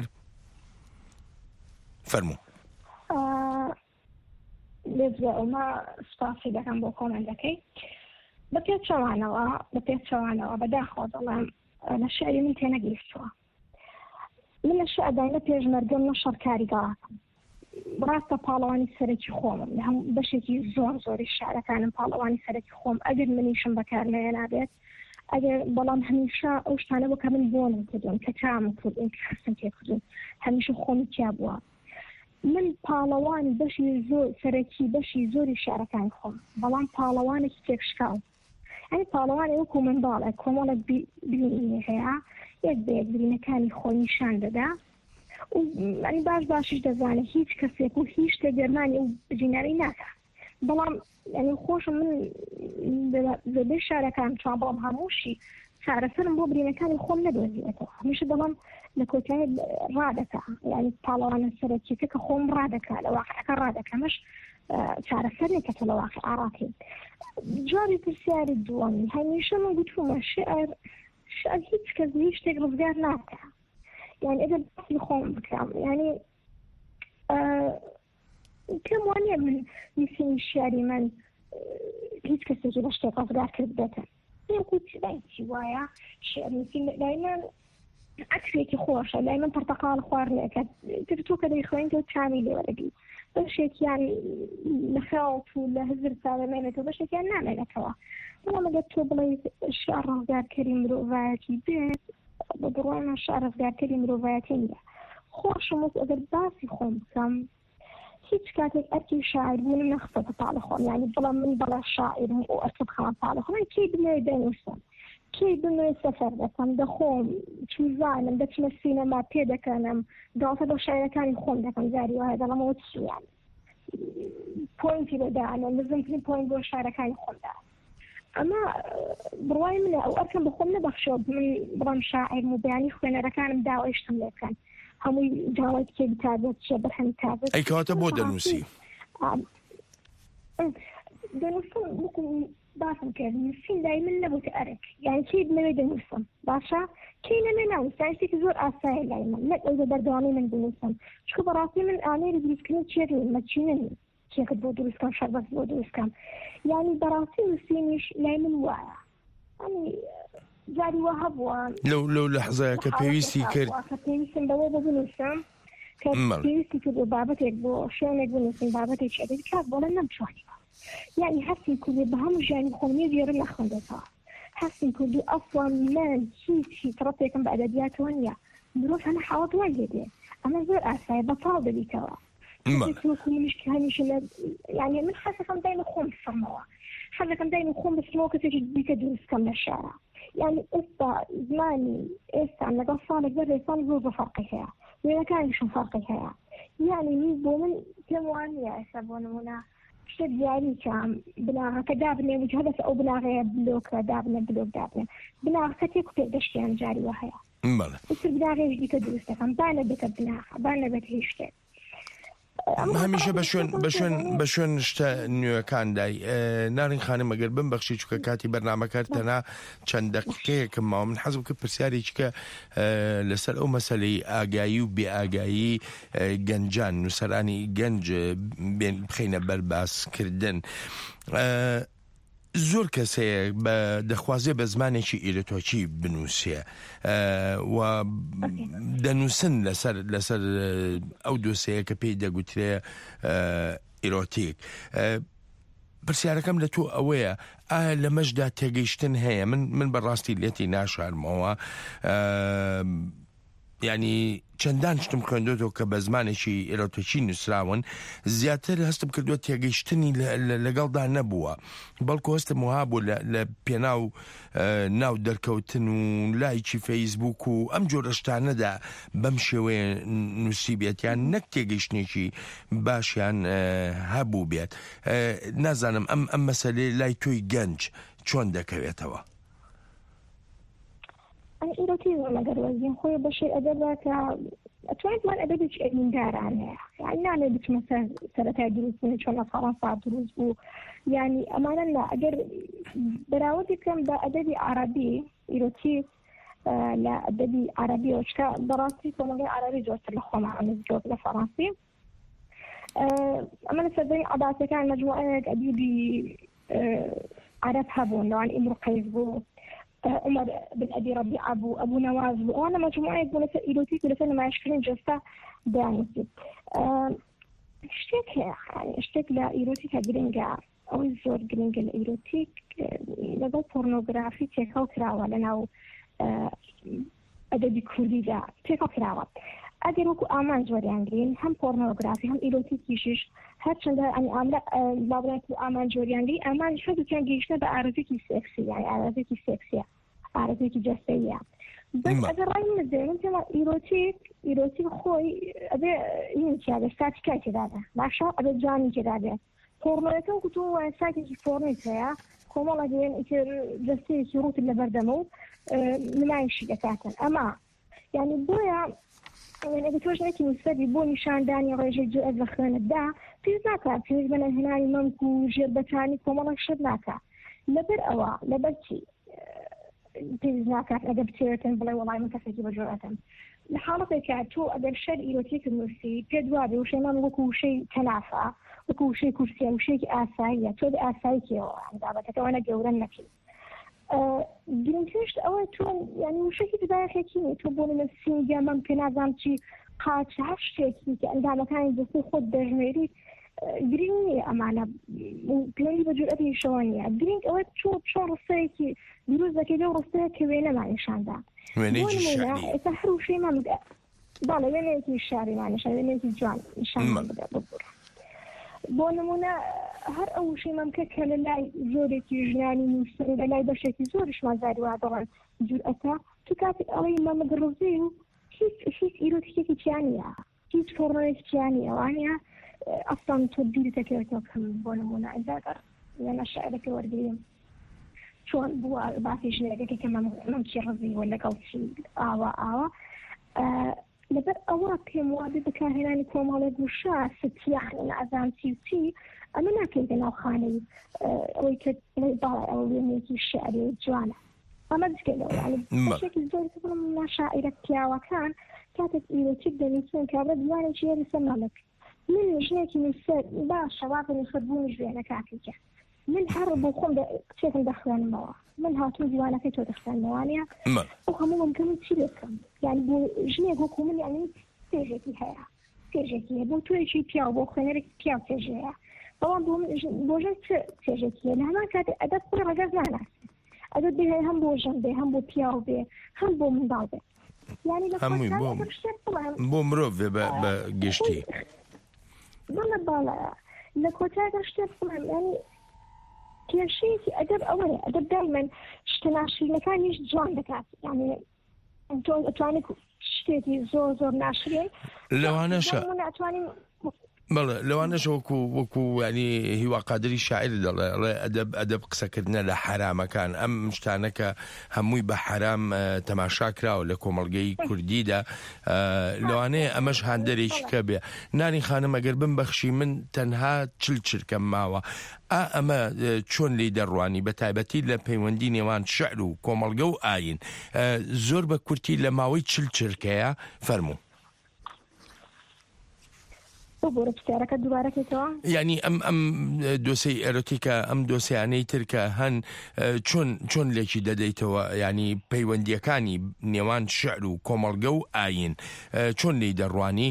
فەرموو لێجگە ئەومە سپاسی دەکەم بۆ کۆمەندەکەی بە پێچەوانەوە بەداخۆ دەڵێم لە شعری من تێنەگەیشتووە من لە شعدای لە پێشمەرگەم لە شەڕکاری گەڵاتم ڕاستە پاڵەوانی سەرەکی خۆمم هەم بەشێکی زۆری شعرەکانم پاڵەوانی سەرەکی خۆم ئەگەر منیشم بەکار نەهێنابێت ئەگەر بەڵام هەمیشە ئەو شتانە بۆ کە من بۆنم کردوم کە چامم کردوم کە حەسم پێ کردوم هەمیشە خۆمی تیا بووە من پاڵەوانی بەشی زۆر سەرەکی بەشی زۆری شعرەکان خۆم بەڵام پاڵەوانێکی تێکشکاو ئەنی پاڵەوانی وەکو منداڵە کۆمەڵێک بینی هەیە یەک بەیەک برینەکانی خۆی نیشان دەدا ئەنی باشیش دەزانێت هیچ کەسێک و هیچ تێگەرمانی و بجینەری ناکە بەڵام ئەنی خۆشم من زەبێ شارەکان چوان بەڵام هەمووشی چارەسەرم بۆ برینەکانی خۆم نەدۆزیێتەوە هەمیشە دەڵام لە کۆتایی ڕادەکە یعنی پاڵەوانە سەرەکیەکە کە خۆم ڕادەکە لە واقعەکە ڕادەکەمەش چارەسەر نێکە لە واقع ئاڕاکەی جوابی پرسیاری دووەمی هەمیشە من گوتوومە شعر هیچ کەس هیچ شتێک ڕزگار ناکە يعني إذا بس خۆم بکەم يعني پێم وانە من نووسینی شیعری من هیچ کەسێکی بە شتێک ڕزگار کرد بێتە پێی وایە شعر نووسین لای من عەکسێکی خۆشە لای من پەرتەقاڵ خواردنێکە تر تۆ کە دەیخوێنیتەوە چاوی لێوەرەگی بەشێکیان لە خەڵت و لە هزر ساڵەمێنێتەوە بەشێکیان نامێنێتەوە بەڵام ئەگەر تۆ بڵێ شعر ڕزگارکەری مرۆڤایەتی بێت بەڕوانە شارەزگارکەری مرۆڤایەتی نیە خۆشم وەک ئەگەر باسی خۆم بکەم هیچ کاتێک ئەرکی شاعر بوونم نەخسەتە پاڵە خۆم یعنی بەڵام من بەڵا شاعرم و ئەرکە بخەوم پاڵە خۆم کەی بنوێ دەنووسم کەی بنوێ سەفەر دەکەم دەخۆم چوزانم دەچمە سینەما پێ دەکەنم گاڵتە بە شاعرەکانی خۆم دەکەم جاری وایە دەڵەمەوە چیان پۆینتی بەدانە نزمترین پۆینت بۆ شارەکانی خۆمدا ئەمە بڕوای منە ئەو ئەرکەم بەخۆم نەبەخشەوە من بڵام شاعر و بەیانی خوێنەرەکانم داوایشتم لێ بکەن هەمووی داوای کێ تابێت چێ بەرهەم تابێت ئەی کەواتە بۆ دەنووسی دەنووسم وەکو باسم کرد نووسین لای من نەبووتە ئەرک یعنی کێ بنەوێ دەنووسم باشە کێ نەمێ ناویستان شتێکی زۆر ئاسایە لای من نەک ئەو بەردەوامی من بنووسم چکە بەڕاستی من ئامێری دروستکردن چێت مەچینە کێکت بۆ دروستکەم شەربەت بۆ دروستکەم یعنی بەڕاستی نووسینیش لای من وایە ئەنی جاری وە هەبووە لەو لەحزەیە کە پێویستی کرد کە پێویستم بەوە بۆ بنووسم کە پێویستی کرد بۆ بابەتێک بۆ شوێنێک بنووسم بابەتێکی ئەدەبی کات بۆڵێ نەمتوانیوە یعنی هەستم کردی بە هەموو ژیانی خۆمی دیێرە نەخوێندێتەوە هەستم کردی ئەسڵان من هیچی تڕەتێکم بە ئەدەبیاتەوە نییە مرۆڤ هەمە حاڵەت وای لێدێ ئەمە زۆر ئاسایە بەتاڵ دەبیتەوە يعني من حسكم دايما خوم بسموها حسكم دايما خوم بسموها كتيجي بيك دروس كم الشارع يعني إستا زماني إستا أنا قصانك بري صان زوج فرقها وإذا كان شو فرقها يعني ميزو من كموانية يسمونه شد يعني كم بناغ كدابني وجهدت أو بناغ بلوك دابني بناغ كتيك تقدش يعني جاري وهاي بس بناغ يجي كدروس كم بانا بك بناغ بانا بتهيشتك هەمیشە بە شوێن شتە نوێەکاندای نارین خانم ئەگەر بمبەخشی چووکە کاتی بەرنامەکەتەنا چەند دەقیقەیەکم ماوە من حەزم کرد پرسیارێککە لەسەر ئەو مەسەلەی ئاگایی و بێئاگایی گەنجان نووسەرانی گەنج بخینە بەرباسکردن زۆر کەسەیە بە دەخوازێ بە زمانێکی ئیرۆتۆکی بنووسێ و دەنووسن لەسەر ئەو دۆسەیە کە پێی دەگوترێ ئیرۆتیک پرسیارەکەم لە تۆ ئەوەیە ئایا لە مەشدا تێگەیشتن هەیە من بەڕاستی لێتی ناشارمەوە ینی چەندان شتم خوێندۆتەوە کە بە زمانێکی ئێرۆتۆچی نووسراون زیاتر هەستم کردووە تێگەیشتنی لەگەڵدا نەبووە بەڵکو هەستم وها بوو لە پێناو ناو دەرکەوتن و لایکی فەیسبوک و ئەم جۆرە شتانەدا بەم شێوەیە نووسی بێت یان نەک تێگەیشتێکی باشیان هەبوو بێت نازانم ئەم مەسەلەی لای تۆی گەنج چۆن دەکەوێتەوە ئیرۆتی لەگەر وەزین خۆی بەشی ئەدەبە کە ئەتوانێتمان ئەدەبێکی ئەلمینداران هەیە یعنی نامێت بچمە سەرەتای دروستبوونی چۆن لە فەڕەنسا دروست بوو یعنی ئەمانە لا ئەگەر بەراوردی بکەم بە ئەدەبی عەرەبی ئیرۆتی لە ئەدەبی عەرەبیەوە چکە بەڕاستی کۆمەڵگەی عەرەبی زۆرتر لە خۆمان نزیکەوە لە فەڕەنسی ئەمە لە سەردەمی عەباسیەکان مەجموعەیەک ئەدیبی عەرەب هەبوون لەوان ئیمرو قەیس بوو عمر بن أبي ربيعة أبو نواز وأنا مجموعة يقول إيروتيك ولا سنة ما يشكلين جلسة دانسي اشتيك يعني اشتيك لا إيروتيك جرينجا أو الزور جرينجا الإيروتيك لقى بورنوغرافي تيكاو كراوة لأنه أدبي كردي دا تيكاو كراوة أجر وكو آمان زوري أنجرين هم بورنوغرافي هم إيروتيك يشيش هرچند يعني عملا لابد آمان جوری انگی آمان شده که گیشته به عربی سکسی يعني عربي سکسیه عربي جسدیه بس اگر رای مزه مثلا ایروتیک خوی ابی این چیه ابی استاتیکا کداده باشه ابی جانی کداده فرمایتون که تو استاتیکی فرمیته کاملا دیگه ایتر جسدی شروط اللي بردمو نمایشی دکاتن اما يعني بويا يعني إذا توجه أنت مستدي بوني شان داني رجع جؤد لخانة دا تيزناكا تيز من هناني ممكو جربتاني كومالا شدناكا لبر أوا لبرتي تيزناكا أدبتيرتن بلاي والله متفكي بجرأتن لحالة كاتو أدب شر إيروتيك النفسي بيدوابي وشي ما وكو شيء تنافع وكو شيء كرسي وشيء آساية تو دي آساية كيو عند دابتك وانا جورن نكي گرنگترش ئەوە تۆ ینی وشەکی بدایەکێکی تۆ بۆ لە سینگە ممکن نازانم چی قاچ هەر شتێکی کە ئەندامەکانی دەستی خۆت دەژمێری گرنگ نییە ئەمانە پێی بە جورئەتی شەوە نییە گرنگ ئەوە چۆن ڕستەیەکی دروست دەکەی لەو ڕستەیە کە وێنەمانیشاندا ئێستا هەر وشەیمان باڵێ وێنەیەکی شاریمانیشان وێنەیەکی جوان نیشانمان بدە ببوورە بۆ نمونە هەر ئەو وشەی مەمکە کە لە لای زۆرێکی ژنانی نووسن لە لای بەشێکی زۆریشمان زاری وا دەڵێن جورئەتە تو کاتێک ئەڵەی مەمەد ڕۆزی و هیچ ئیرۆتیکێکی چیان نییە هیچ فۆرمەڵێکی چیان نییە وانە ئەستان تۆ بیرت دەکەوێتەوە کەم بۆ نمونە ئەزاگەر یانە شاعرەکە وەرگریم چۆن بووە باسی ژنێرەکەی کە مەمچی ڕزی وە لەگەڵ چی ئاوا لەبەر ئەوە پێم وابێ بەکارهێنانی کۆمەڵێک وشە ستیان ئەزان چی ئەمە ناکەیت لە ناوخانەی ئەوەی کە باڵای ئەوە وێنێکی شعری جوانە ئەمە بچکەیتەوە یعنی بەشێکی زۆر بڵم ناشاعرە پیاوەکان کاتێک ئیرۆتیک دەنووسن کابرا دیوانێکی هێرسە مەڵک من ژنێکی نووسەر باشە وا بنووسەر بوونی ژوێنە کاکێکە من هەر بۆ خۆم کتێکم دەخوێنمەوە من هاتوو دیوانەکەی تۆ دەخوێنمەوانە ئەو هەموو ممکن چی لێکەم یعنی بۆ ژنێک وەکو من یعنی تێژێکی هەیە تێژێکی هەیە بۆ تۆیەکی پیا بۆ خوێنەرێکی پیا تێژەیە بەڵام بۆ ژن تێژێکیە لە هەمان کاتێ ئەدەب پڕ ڕەگەز ناناسێ ئەدەب بێ هەم بۆ ژن بێ هەم بۆ پیا بێ هەم بۆ منداڵ بێ یعنی بۆ مرۆڤ بە گشتی باڵە لە کۆتایدا شتێک بڵێم ینی کێشەیەکی ئەدەب ئەوەیە ئەدەب دایمەن شتە ناشرینەکانیش جوان دەکات یعنی تۆ ئەتوانێت شتێکی زۆر ناشرین لەوانەشە بەڵێ لەوانەش وەکو ینی هیوا قادری شاعر دەڵێ ئەدەب قسەکردنە لە حرامەکان ئەم شتانەکە هەمووی بە حرام تەماشا کراوە لە کۆمەڵگەی کوردیدا لەوانەیە ئەمەش هاندەرێکی کە بێ نانی خانم ئەگەر بمبەخشی من تەنها چرکەم ماوە ئەمە چۆن لی دەڕوانی بە تایبەتی لە پەیوەندی نێوان شعر و کۆمەڵگە و ئاین زۆر بە کورتی لە ماوەی چرکەیە فەرموو ینی ئەم دۆسەی ئەرۆتیکە ئەم دۆسیانەی ترکە هەن چۆن لێکی دەدەیتەوە ینی پەیوەندیەکانی نێوان شعر و کۆمەڵگە و ئاین چۆن لی دەڕوانی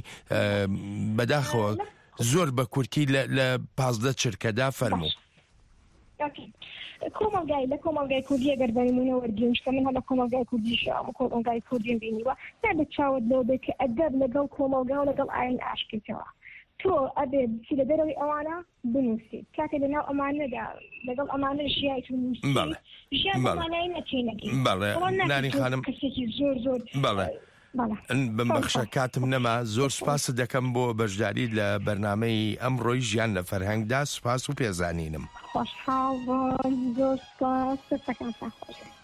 بەداخەوە زۆر بە کورتی لە 15 چرکەدا فەرموو کۆمەلگای لە کۆمەلگای کوردی ئەگەر بەیمونە وەرگێنشکە من هەڵە کۆمەلگای کوردی شام و کۆمەلگای کوردیم بینیوە نابێت چاوت لەو بێت کە ئەدەب لەگەڵ کۆمەلگا و لەگەڵ ئاین ئاشکێتەوە تۆ ئەبێ بچی لە دەرەوەی ئەوانە بنووسیت کاتێک لەناو ئەمانەدا لەگەڵ ئەمانە ژیایت نووسی ژیان ئەمانایی نەچێنەکەی نانی خانم کەسێکی زۆر بەمبەخشە کاتم نەما زۆر سپاس دەکەم بۆ بەشداری لە بەرنامەی ئەمڕۆی ژیان لە فەرهەنگدا سوپاس و پێزانینم خۆشحاڵ زۆر سپاس